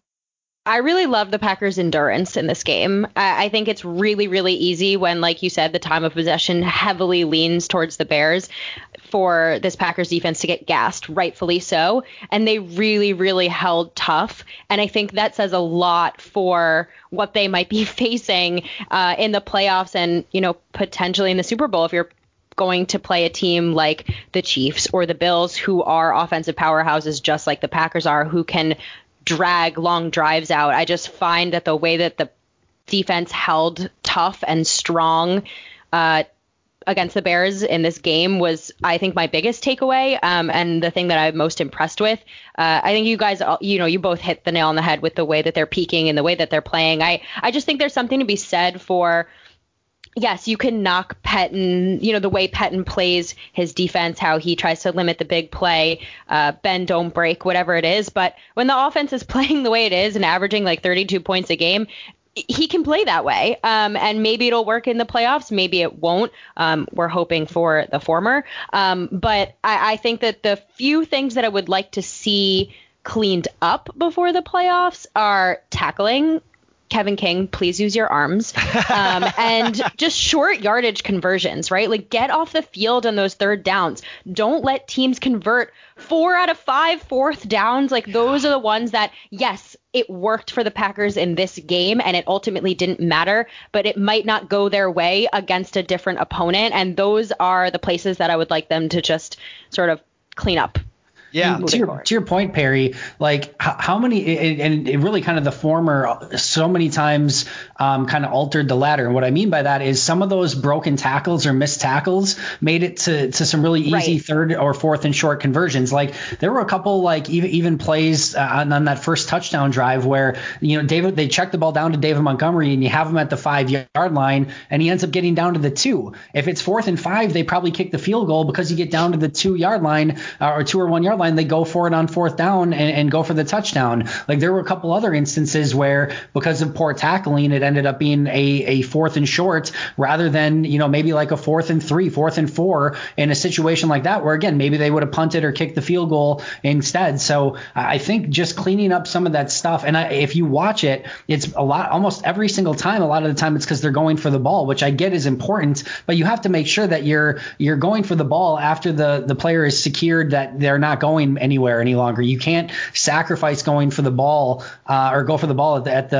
[SPEAKER 4] I really love the Packers' endurance in this game. I think it's really, really easy when, like you said, the time of possession heavily leans towards the Bears for this Packers defense to get gassed, rightfully so. And they really, really held tough. And I think that says a lot for what they might be facing in the playoffs and, potentially in the Super Bowl if you're going to play a team like the Chiefs or the Bills, who are offensive powerhouses just like the Packers are, who can drag long drives out. I just find that the way that the defense held tough and strong against the Bears in this game was, I think, my biggest takeaway, and the thing that I'm most impressed with. I think you guys, you both hit the nail on the head with the way that they're peaking and the way that they're playing. I just think there's something to be said for, yes, you can knock Pettine, the way Pettine plays his defense, how he tries to limit the big play, bend, don't break, whatever it is. But when the offense is playing the way it is and averaging like 32 points a game, he can play that way. And maybe it'll work in the playoffs. Maybe it won't. We're hoping for the former. But I think that the few things that I would like to see cleaned up before the playoffs are tackling. Kevin King, please use your arms. And just short yardage conversions, right? Like, get off the field on those third downs. Don't let teams convert 4 out of 5 fourth downs. Like, those are the ones that, yes, it worked for the Packers in this game and it ultimately didn't matter, but it might not go their way against a different opponent. And those are the places that I would like them to just sort of clean up.
[SPEAKER 2] Yeah.
[SPEAKER 3] To your point, Perry, like how many, and it really kind of the former so many times kind of altered the latter. And what I mean by that is some of those broken tackles or missed tackles made it to some really easy third or fourth and short conversions. Like there were a couple like even plays on that first touchdown drive where, they check the ball down to David Montgomery and you have him at the 5-yard line and he ends up getting down to the 2. If it's 4th and 5, they probably kick the field goal because you get down to the 2-yard line or 2 or 1 yard line. They go for it on 4th down and go for the touchdown. Like there were a couple other instances where because of poor tackling, it ended up being a 4th and short rather than, maybe like a 4th and 3, 4th and 4 in a situation like that, where again, maybe they would have punted or kicked the field goal instead. So I think just cleaning up some of that stuff. And if you watch it, it's a lot, almost every single time, a lot of the time it's because they're going for the ball, which I get is important, but you have to make sure that you're going for the ball after the player is secured that they're not going anywhere any longer. You can't sacrifice going for the ball or go for the ball at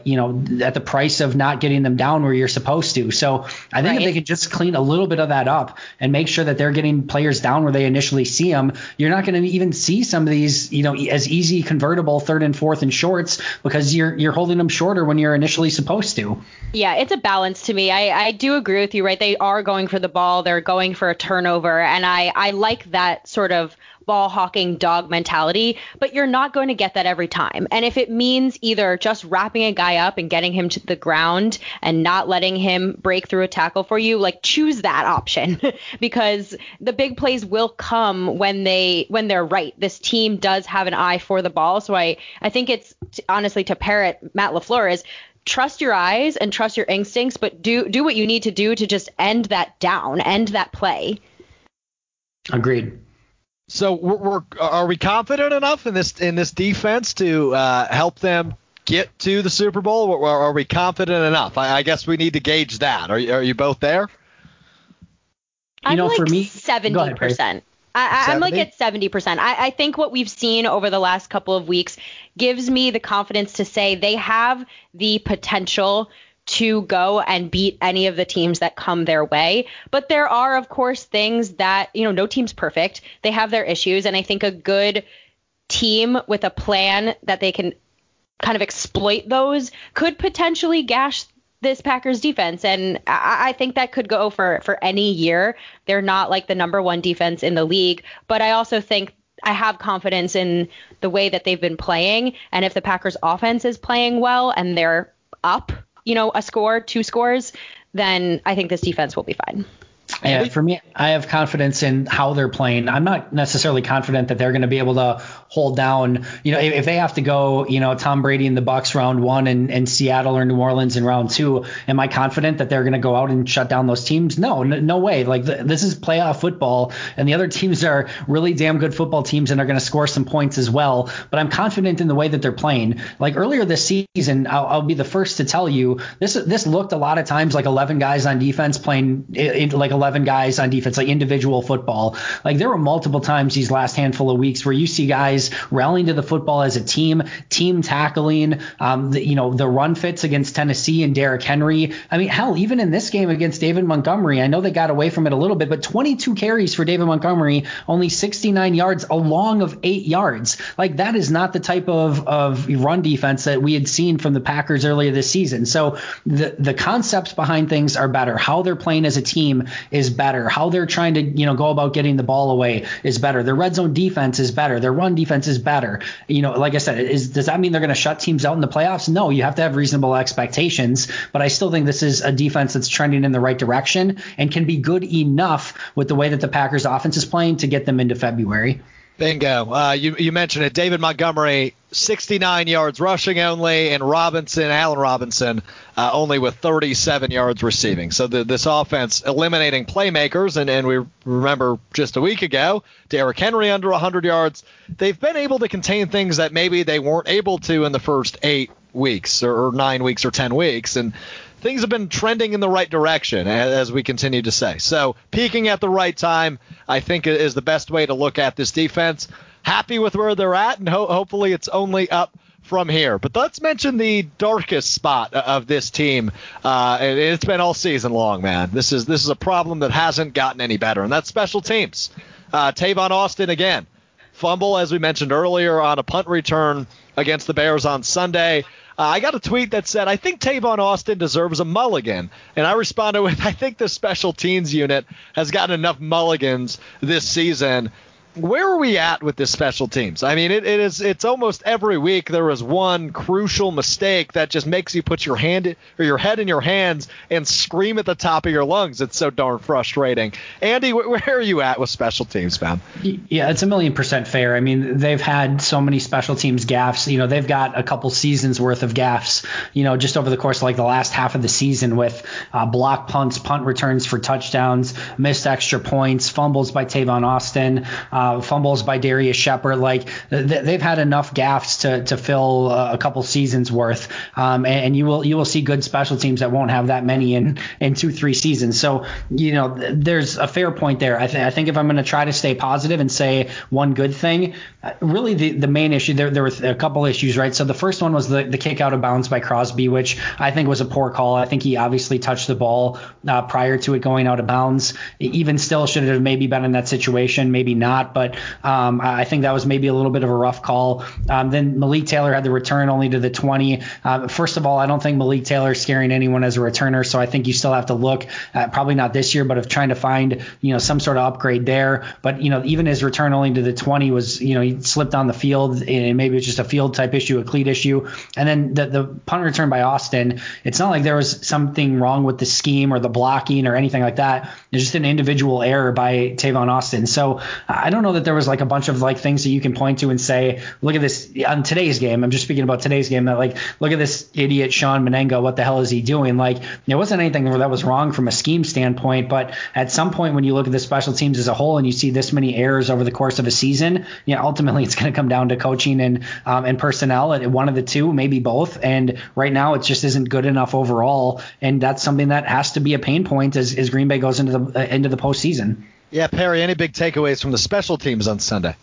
[SPEAKER 3] the price of not getting them down where you're supposed to. So I think if they could just clean a little bit of that up and make sure that they're getting players down where they initially see them, you're not going to even see some of these, as easy convertible 3rd and 4th and shorts because you're holding them shorter when you're initially supposed to.
[SPEAKER 4] Yeah, it's a balance to me. I do agree with you, right? They are going for the ball. They're going for a turnover. And I like that sort of ball hawking dog mentality, but you're not going to get that every time. And if it means either just wrapping a guy up and getting him to the ground and not letting him break through a tackle for you, like choose that option because the big plays will come when they're right. This team does have an eye for the ball. So I think it's honestly to parrot Matt LaFleur is trust your eyes and trust your instincts, but do what you need to do to just end that down, end that play.
[SPEAKER 3] Agreed.
[SPEAKER 2] So are we confident enough in this defense to help them get to the Super Bowl? Or are we confident enough? I guess we need to gauge that. Are you both there?
[SPEAKER 4] I'm like
[SPEAKER 3] for me,
[SPEAKER 4] 70%. I'm like at 70%. I think what we've seen over the last couple of weeks gives me the confidence to say they have the potential to go and beat any of the teams that come their way. But there are, of course, things that, no team's perfect. They have their issues. And I think a good team with a plan that they can kind of exploit those could potentially gash this Packers defense. And I think that could go for any year. They're not like the number 1 defense in the league. But I also think I have confidence in the way that they've been playing. And if the Packers offense is playing well and they're up, a score, 2 scores, then I think this defense will be fine.
[SPEAKER 3] Yeah, for me, I have confidence in how they're playing. I'm not necessarily confident that they're going to be able to hold down, if they have to go, Tom Brady in the Bucs round 1 and Seattle or New Orleans in round 2. Am I confident that they're going to go out and shut down those teams? No way. Like this is playoff football and the other teams are really damn good football teams and are going to score some points as well. But I'm confident in the way that they're playing. Like earlier this season, I'll be the first to tell you this looked a lot of times like 11 guys on defense playing like 11 guys on defense, like individual football. Like there were multiple times these last handful of weeks where you see guys rallying to the football as a team tackling, the run fits against Tennessee and Derrick Henry. I mean, hell, even in this game against David Montgomery, I know they got away from it a little bit, but 22 carries for David Montgomery, only 69 yards, a long of 8 yards. Like that is not the type of run defense that we had seen from the Packers earlier this season. So the concepts behind things are better. How they're playing as a team is better. How they're trying to, go about getting the ball away is better. Their red zone defense is better. Their run defense is better. Like I said, does that mean they're going to shut teams out in the playoffs? No, you have to have reasonable expectations. But I still think this is a defense that's trending in the right direction and can be good enough with the way that the Packers offense is playing to get them into February.
[SPEAKER 2] Bingo. You mentioned it. David Montgomery, 69 yards rushing only, and Allen Robinson, only with 37 yards receiving. So this offense eliminating playmakers, and we remember just a week ago, Derrick Henry under 100 yards. They've been able to contain things that maybe they weren't able to in the first 8 weeks or 9 weeks or 10 weeks. And things have been trending in the right direction, as we continue to say. So peaking at the right time, I think, is the best way to look at this defense. Happy with where they're at, and hopefully it's only up from here. But let's mention the darkest spot of this team. And it's been all season long, man. This is a problem that hasn't gotten any better, and that's special teams. Tavon Austin again. Fumble, as we mentioned earlier, on a punt return against the Bears on Sunday. I got a tweet that said, I think Tavon Austin deserves a mulligan. And I responded with, I think the special teams unit has gotten enough mulligans this season. Where are we at with this special teams? I mean, it's almost every week there is one crucial mistake that just makes you put your head in your hands and scream at the top of your lungs. It's so darn frustrating. Andy, where are you at with special teams, man?
[SPEAKER 3] Yeah, it's 1,000,000% fair. I mean, they've had so many special teams gaffes. They've got a couple seasons worth of gaffes, just over the course of like the last half of the season with block punts, punt returns for touchdowns, missed extra points, fumbles by Tavon Austin, fumbles by Darius Shepard. Like they've had enough gaffes to fill a couple seasons worth. And you will see good special teams that won't have that many in 2-3 seasons. So, there's a fair point there. I think if I'm going to try to stay positive and say one good thing, really the main issue there were a couple issues, right? So the first one was the kick out of bounds by Crosby, which I think was a poor call. I think he obviously touched the ball prior to it going out of bounds. Even still should have maybe been in that situation, maybe not. But I think that was maybe a little bit of a rough call. Then Malik Taylor had the return only to the 20. First of all, I don't think Malik Taylor is scaring anyone as a returner, so I think you still have to look at, probably not this year, but of trying to find some sort of upgrade there. But even his return only to the 20 was he slipped on the field, and maybe it's just a field type issue, a cleat issue. And then the punt return by Austin, it's not like there was something wrong with the scheme or the blocking or anything like that. It's just an individual error by Tavon Austin. So I don't know that there was like a bunch of like things that you can point to and say, look at this on today's game. I'm just speaking about today's game, that like, look at this idiot Sean Menengo. What the hell is he doing? Like, there wasn't anything that was wrong from a scheme standpoint, but at some point when you look at the special teams as a whole and you see this many errors over the course of a season, ultimately it's going to come down to coaching and personnel, at one of the two, maybe both. And right now it just isn't good enough overall. And that's something that has to be a pain point as Green Bay goes into the postseason.
[SPEAKER 2] Yeah, Perry, any big takeaways from the special teams on Sunday?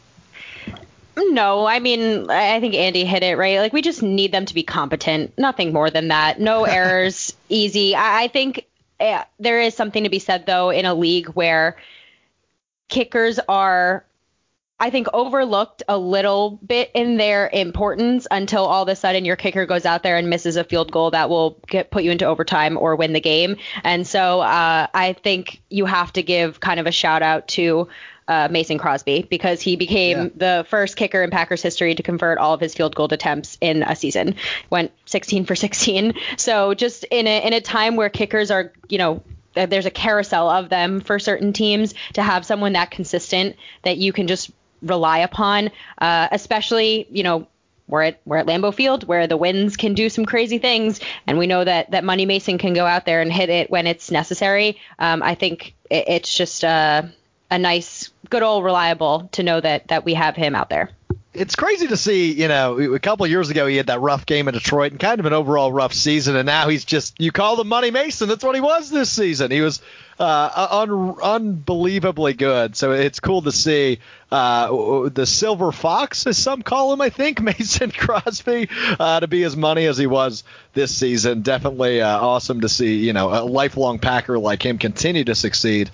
[SPEAKER 4] No, I mean, I think Andy hit it right. Like, we just need them to be competent. Nothing more than that. No errors, easy. I think there is something to be said, though, in a league where kickers are, I think, overlooked a little bit in their importance until all of a sudden your kicker goes out there and misses a field goal that will put you into overtime or win the game. And so I think you have to give kind of a shout out to Mason Crosby, because he became the first kicker in Packers history to convert all of his field goal attempts in a season. Went 16 for 16. So just in a time where kickers are, there's a carousel of them for certain teams, to have someone that consistent that you can just rely upon, especially, we're at Lambeau Field, where the winds can do some crazy things, and we know that Money Mason can go out there and hit it when it's necessary. I think it's just a nice, good old reliable to know that we have him out there.
[SPEAKER 2] It's crazy to see, a couple of years ago he had that rough game in Detroit and kind of an overall rough season, and now he's just, you call him Money Mason. That's what he was this season. He was unbelievably good. So it's cool to see the Silver Fox, as some call him, I think, Mason Crosby, to be as money as he was this season. Definitely awesome to see, a lifelong Packer like him continue to succeed,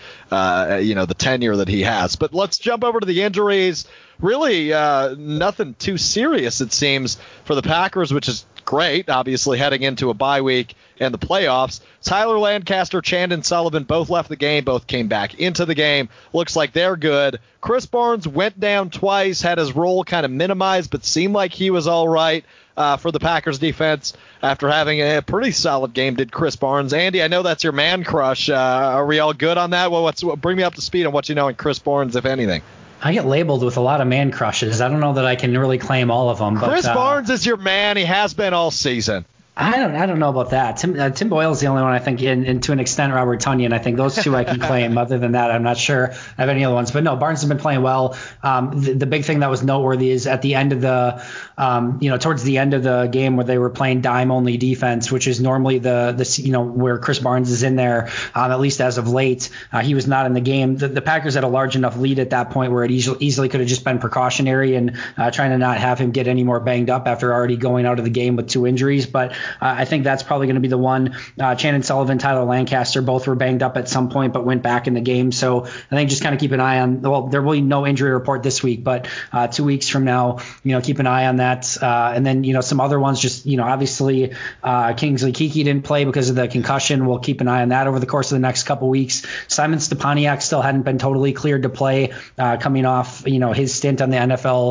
[SPEAKER 2] the tenure that he has. But let's jump over to the injuries. Really nothing too serious, it seems, for the Packers, which is great, obviously, heading into a bye week and the playoffs. Tyler Lancaster, Chandon Sullivan both left the game, both came back into the game. Looks like they're good. Chris Barnes went down twice, had his role kind of minimized, but seemed like he was all right for the Packers defense after having a pretty solid game, did Chris Barnes. Andy, I know that's your man crush. Are we all good on that? Well, bring me up to speed on what you know on Chris Barnes, if anything.
[SPEAKER 3] I get labeled with a lot of man crushes. I don't know that I can really claim all of them.
[SPEAKER 2] Chris Barnes is your man. He has been all season.
[SPEAKER 3] I don't know about that. Tim Boyle's the only one I think, and to an extent Robert Tonyan. I think those two I can claim. Other than that, I'm not sure I have any other ones. But no, Barnes has been playing well. The big thing that was noteworthy is at the end of the, towards the end of the game where they were playing dime only defense, which is normally the where Chris Barnes is in there, at least as of late. He was not in the game. The Packers had a large enough lead at that point where it easily could have just been precautionary and trying to not have him get any more banged up after already going out of the game with 2 injuries. But I think that's probably going to be the one. Chandon Sullivan, Tyler Lancaster, both were banged up at some point, but went back in the game. So I think just kind of keep an eye on, there will be no injury report this week, but 2 weeks from now, keep an eye on that. And then, some other ones, just, obviously Kingsley Keke didn't play because of the concussion. We'll keep an eye on that over the course of the next couple weeks. Simon Stepaniak still hadn't been totally cleared to play, coming off, his stint on the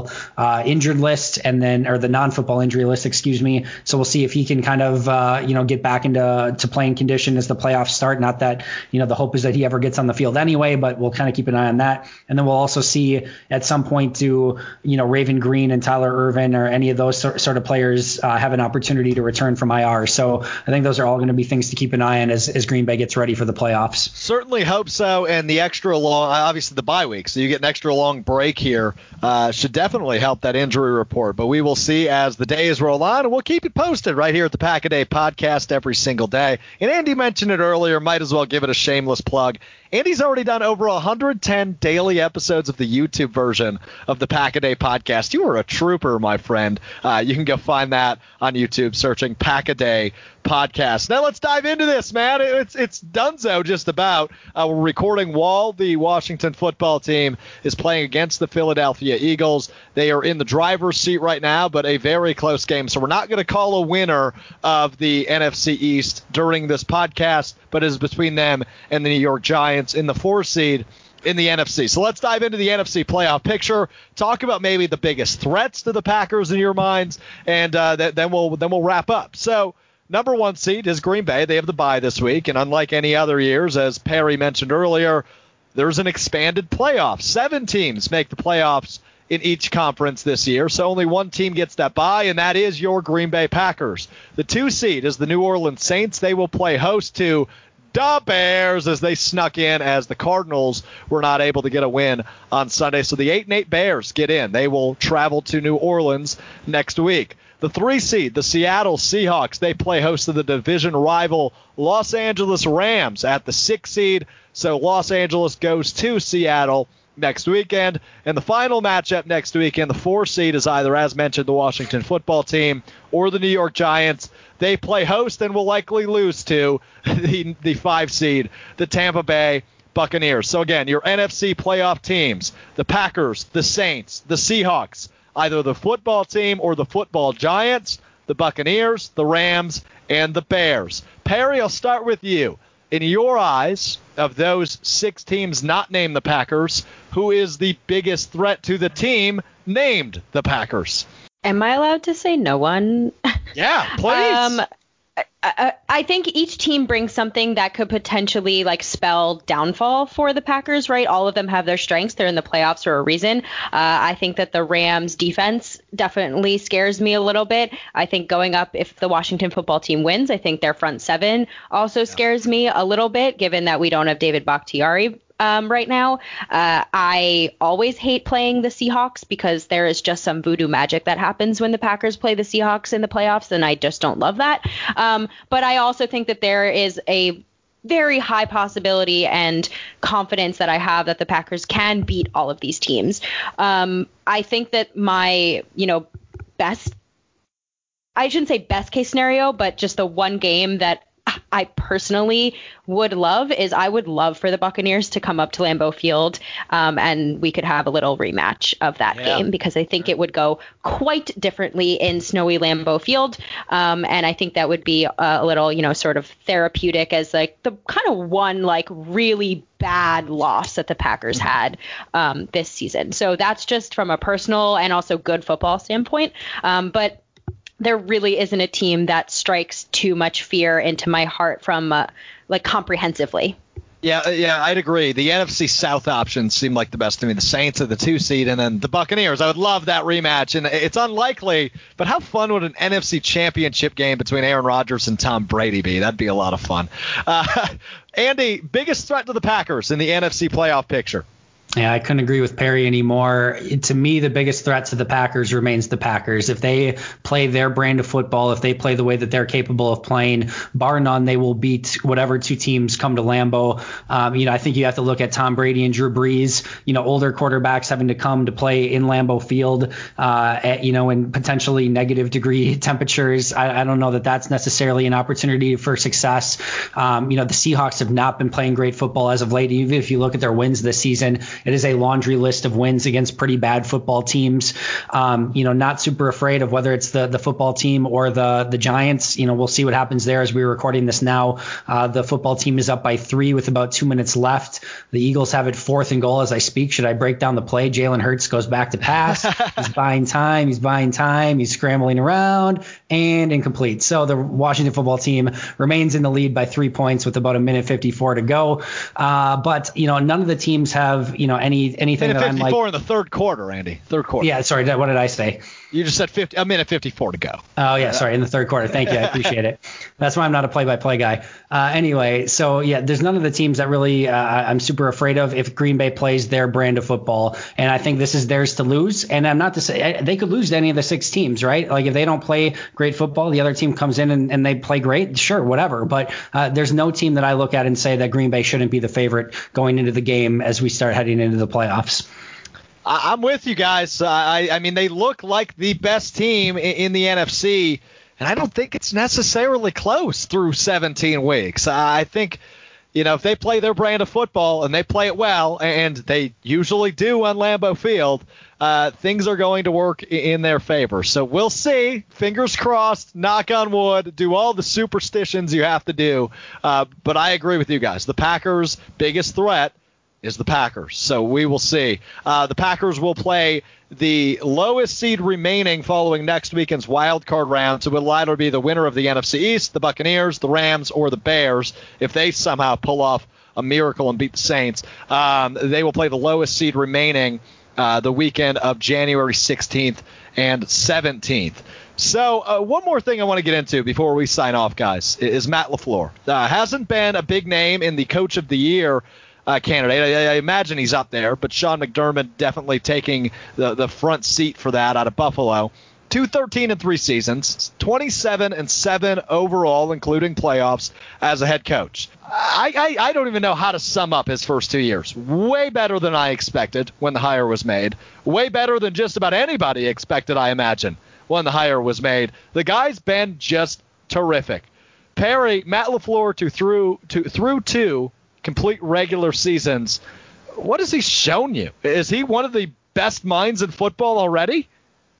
[SPEAKER 3] NFL injured list or the non-football injury list, excuse me. So we'll see if he can kind of, get back into playing condition as the playoffs start. Not that, the hope is that he ever gets on the field anyway, but we'll kind of keep an eye on that. And then we'll also see at some point do, Raven Green and Tyler Irvin or any of those sort of players have an opportunity to return from IR. So I think those are all going to be things to keep an eye on as Green Bay gets ready for the playoffs.
[SPEAKER 2] Certainly hope so. And the extra long, obviously the bye week, so you get an extra long break here, should definitely help that injury report. But we will see as the days roll on, and we'll keep you posted right here at the Pack-A-Day podcast every single day. And Andy mentioned it earlier, might as well give it a shameless plug. Andy's already done over 110 daily episodes of the YouTube version of the Pack-A-Day podcast. You are a trooper, my friend. You can go find that on YouTube, searching Pack-A-Day podcast. Now let's dive into this, man. It's donezo just about. We're recording while the Washington football team is playing against the Philadelphia Eagles. They are in the driver's seat right now, but a very close game. So we're not going to call a winner of the NFC East during this podcast, but it is between them and the New York Giants in the 4 seed in the NFC. So let's dive into the NFC playoff picture, talk about maybe the biggest threats to the Packers in your minds, and then we'll wrap up. So number 1 seed is Green Bay. They have the bye this week, and unlike any other years, as Perry mentioned earlier, there's an expanded playoff. 7 teams make the playoffs in each conference this year, so only 1 team gets that bye, and that is your Green Bay Packers. The 2 seed is the New Orleans Saints. They will play host to the Bears as they snuck in as the Cardinals were not able to get a win on Sunday. So the 8-8 Bears get in. They will travel to New Orleans next week. The 3 seed, the Seattle Seahawks, they play host to the division rival Los Angeles Rams at the 6 seed. So Los Angeles goes to Seattle next weekend. And the final matchup next weekend, the 4 seed is either, as mentioned, the Washington football team or the New York Giants. They play host and will likely lose to the 5 seed, the Tampa Bay Buccaneers. So again, your NFC playoff teams, the Packers, the Saints, the Seahawks, either the football team or the football Giants, the Buccaneers, the Rams, and the Bears. Perry, I'll start with you. In your eyes, of those 6 teams not named the Packers, who is the biggest threat to the team named the Packers?
[SPEAKER 4] Am I allowed to say no one?
[SPEAKER 2] Yeah, please.
[SPEAKER 4] I think each team brings something that could potentially spell downfall for the Packers, right? All of them have their strengths. They're in the playoffs for a reason. I think that the Rams defense definitely scares me a little bit. I think going up, if the Washington football team wins, I think their front 7 also scares me a little bit, given that we don't have David Bakhtiari right now. I always hate playing the Seahawks because there is just some voodoo magic that happens when the Packers play the Seahawks in the playoffs, and I just don't love that. But I also think that there is a very high possibility and confidence that I have that the Packers can beat all of these teams. I think that my, I shouldn't say best case scenario, but just the one game that I personally would love is I would love for the Buccaneers to come up to Lambeau Field and we could have a little rematch of that game, because I think it would go quite differently in snowy Lambeau Field. And I think that would be a little, sort of therapeutic as like the kind of one like really bad loss that the Packers had this season. So that's just from a personal and also good football standpoint. But there really isn't a team that strikes too much fear into my heart from like comprehensively.
[SPEAKER 2] Yeah, I'd agree. The NFC South options seem like the best to me. The Saints are the 2 seed, and then the Buccaneers. I would love that rematch, and it's unlikely, but how fun would an NFC Championship game between Aaron Rodgers and Tom Brady be? That'd be a lot of fun. Andy, biggest threat to the Packers in the NFC playoff picture?
[SPEAKER 3] Yeah, I couldn't agree with Perry anymore. To me, the biggest threat to the Packers remains the Packers. If they play their brand of football, if they play the way that they're capable of playing, bar none, they will beat whatever 2 teams come to Lambeau. I think you have to look at Tom Brady and Drew Brees, older quarterbacks having to come to play in Lambeau Field, in potentially negative degree temperatures. I don't know that that's necessarily an opportunity for success. The Seahawks have not been playing great football as of late. Even if you look at their wins this season, it is a laundry list of wins against pretty bad football teams. Not super afraid of whether it's the football team or the Giants. We'll see what happens there as we're recording this now. The football team is up by 3 with about 2 minutes left. The Eagles have it 4th and goal as I speak. Should I break down the play? Jalen Hurts goes back to pass. He's buying time. He's scrambling around and incomplete. So the Washington football team remains in the lead by 3 points with about 1:54 to go. But none of the teams have anything that I'm like.
[SPEAKER 2] 54 in the third quarter, Andy. Third quarter.
[SPEAKER 3] Yeah, sorry. What did I say?
[SPEAKER 2] You just said 1:54 to go.
[SPEAKER 3] Oh, yeah, sorry. In the third quarter. Thank you. I appreciate it. That's why I'm not a play-by-play guy. Anyway, so, yeah, there's none of the teams that really I'm super afraid of if Green Bay plays their brand of football. And I think this is theirs to lose. And I'm not to say they could lose to any of the 6 teams, right? Like if they don't play great football, the other team comes in and they play great. Sure, whatever. But there's no team that I look at and say that Green Bay shouldn't be the favorite going into the game as we start heading into the playoffs.
[SPEAKER 2] I'm with you guys. I mean, they look like the best team in the NFC, and I don't think it's necessarily close through 17 weeks. I think, if they play their brand of football and they play it well, and they usually do on Lambeau Field, things are going to work in their favor. So we'll see. Fingers crossed, knock on wood, do all the superstitions you have to do. But I agree with you guys. The Packers' biggest threat is the Packers. So we will see. The Packers will play the lowest seed remaining following next weekend's wild card round. So it'll either be the winner of the NFC East, the Buccaneers, the Rams, or the Bears. If they somehow pull off a miracle and beat the Saints, they will play the lowest seed remaining the weekend of January 16th and 17th. So one more thing I want to get into before we sign off, guys, is Matt LaFleur. Hasn't been a big name in the Coach of the Year candidate. I imagine he's up there, but Sean McDermott definitely taking the front seat for that out of Buffalo. 2-13-3 seasons, 27-7 overall, including playoffs as a head coach. I don't even know how to sum up his first 2 years. Way better than I expected when the hire was made. Way better than just about anybody expected, I imagine, when the hire was made. The guy's been just terrific. Perry, Matt LaFleur through 2 complete regular seasons. What has he shown you? Is he one of the best minds in football already?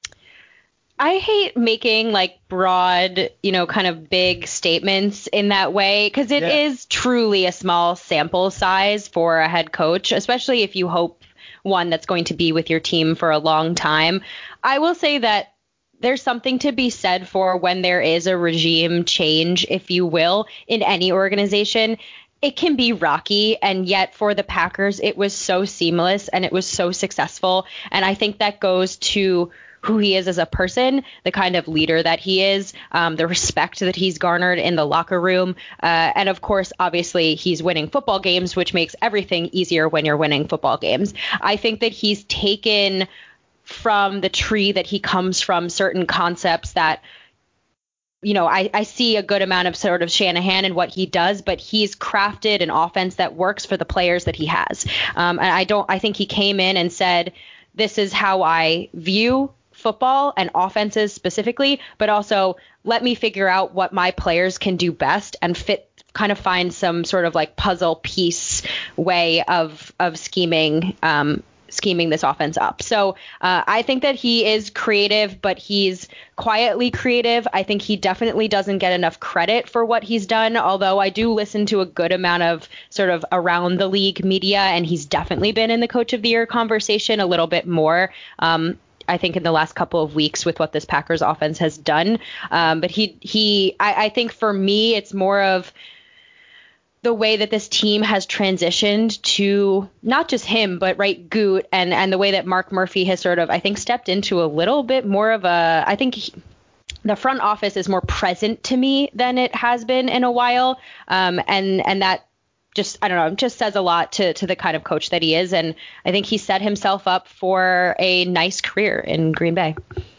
[SPEAKER 4] I hate making like broad, kind of big statements in that way, because it is truly a small sample size for a head coach, especially if you hope one that's going to be with your team for a long time. I will say that there's something to be said for when there is a regime change, if you will, in any organization. It can be rocky, and yet for the Packers, it was so seamless and it was so successful. And I think that goes to who he is as a person, the kind of leader that he is, the respect that he's garnered in the locker room. And of course, obviously, he's winning football games, which makes everything easier when you're winning football games. I think that he's taken from the tree that he comes from certain concepts that I see a good amount of sort of Shanahan and what he does, but he's crafted an offense that works for the players that he has. And I think he came in and said, this is how I view football and offenses specifically, but also let me figure out what my players can do best and kind of find some sort of like puzzle piece way of scheming this offense up. So I think that he is creative, but he's quietly creative. I think he definitely doesn't get enough credit for what he's done, although I do listen to a good amount of sort of around the league media, and he's definitely been in the Coach of the Year conversation a little bit more. I think in the last couple of weeks with what this Packers offense has done. But I think for me, it's more of the way that this team has transitioned to not just him, but right, Goot, and the way that Mark Murphy has sort of, I think, stepped into a little bit more of I think the front office is more present to me than it has been in a while. And that just, I don't know, just says a lot to the kind of coach that he is. And I think he set himself up for a nice career in Green Bay.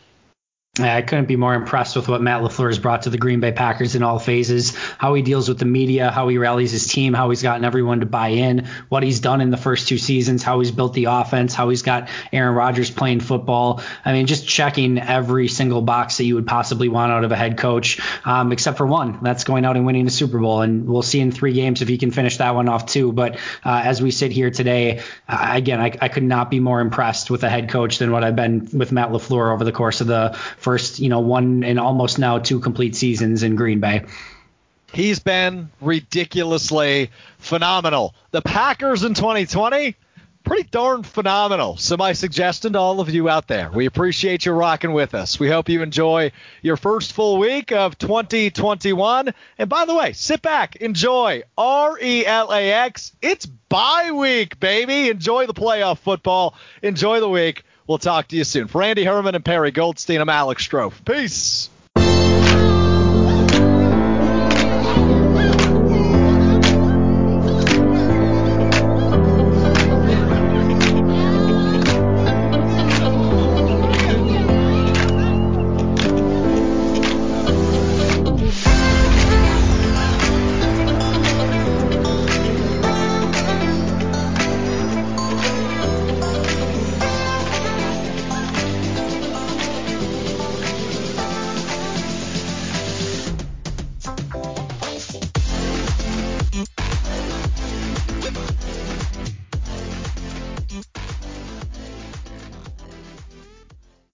[SPEAKER 3] I couldn't be more impressed with what Matt LaFleur has brought to the Green Bay Packers in all phases, how he deals with the media, how he rallies his team, how he's gotten everyone to buy in, what he's done in the first 2 seasons, how he's built the offense, how he's got Aaron Rodgers playing football. I mean, just checking every single box that you would possibly want out of a head coach, except for one. That's going out and winning a Super Bowl. And we'll see in 3 games if he can finish that one off too. But as we sit here today, again, I could not be more impressed with a head coach than what I've been with Matt LaFleur over the course of the first, 1 and almost now 2 complete seasons in Green Bay.
[SPEAKER 2] He's been ridiculously phenomenal. The Packers in 2020, pretty darn phenomenal. So my suggestion to all of you out there, we appreciate you rocking with us. We hope you enjoy your first full week of 2021. And by the way, sit back, enjoy RELAX. It's bye week, baby. Enjoy the playoff football. Enjoy the week. We'll talk to you soon. For Andy Herman and Perry Goldstein, I'm Alex Strofe. Peace.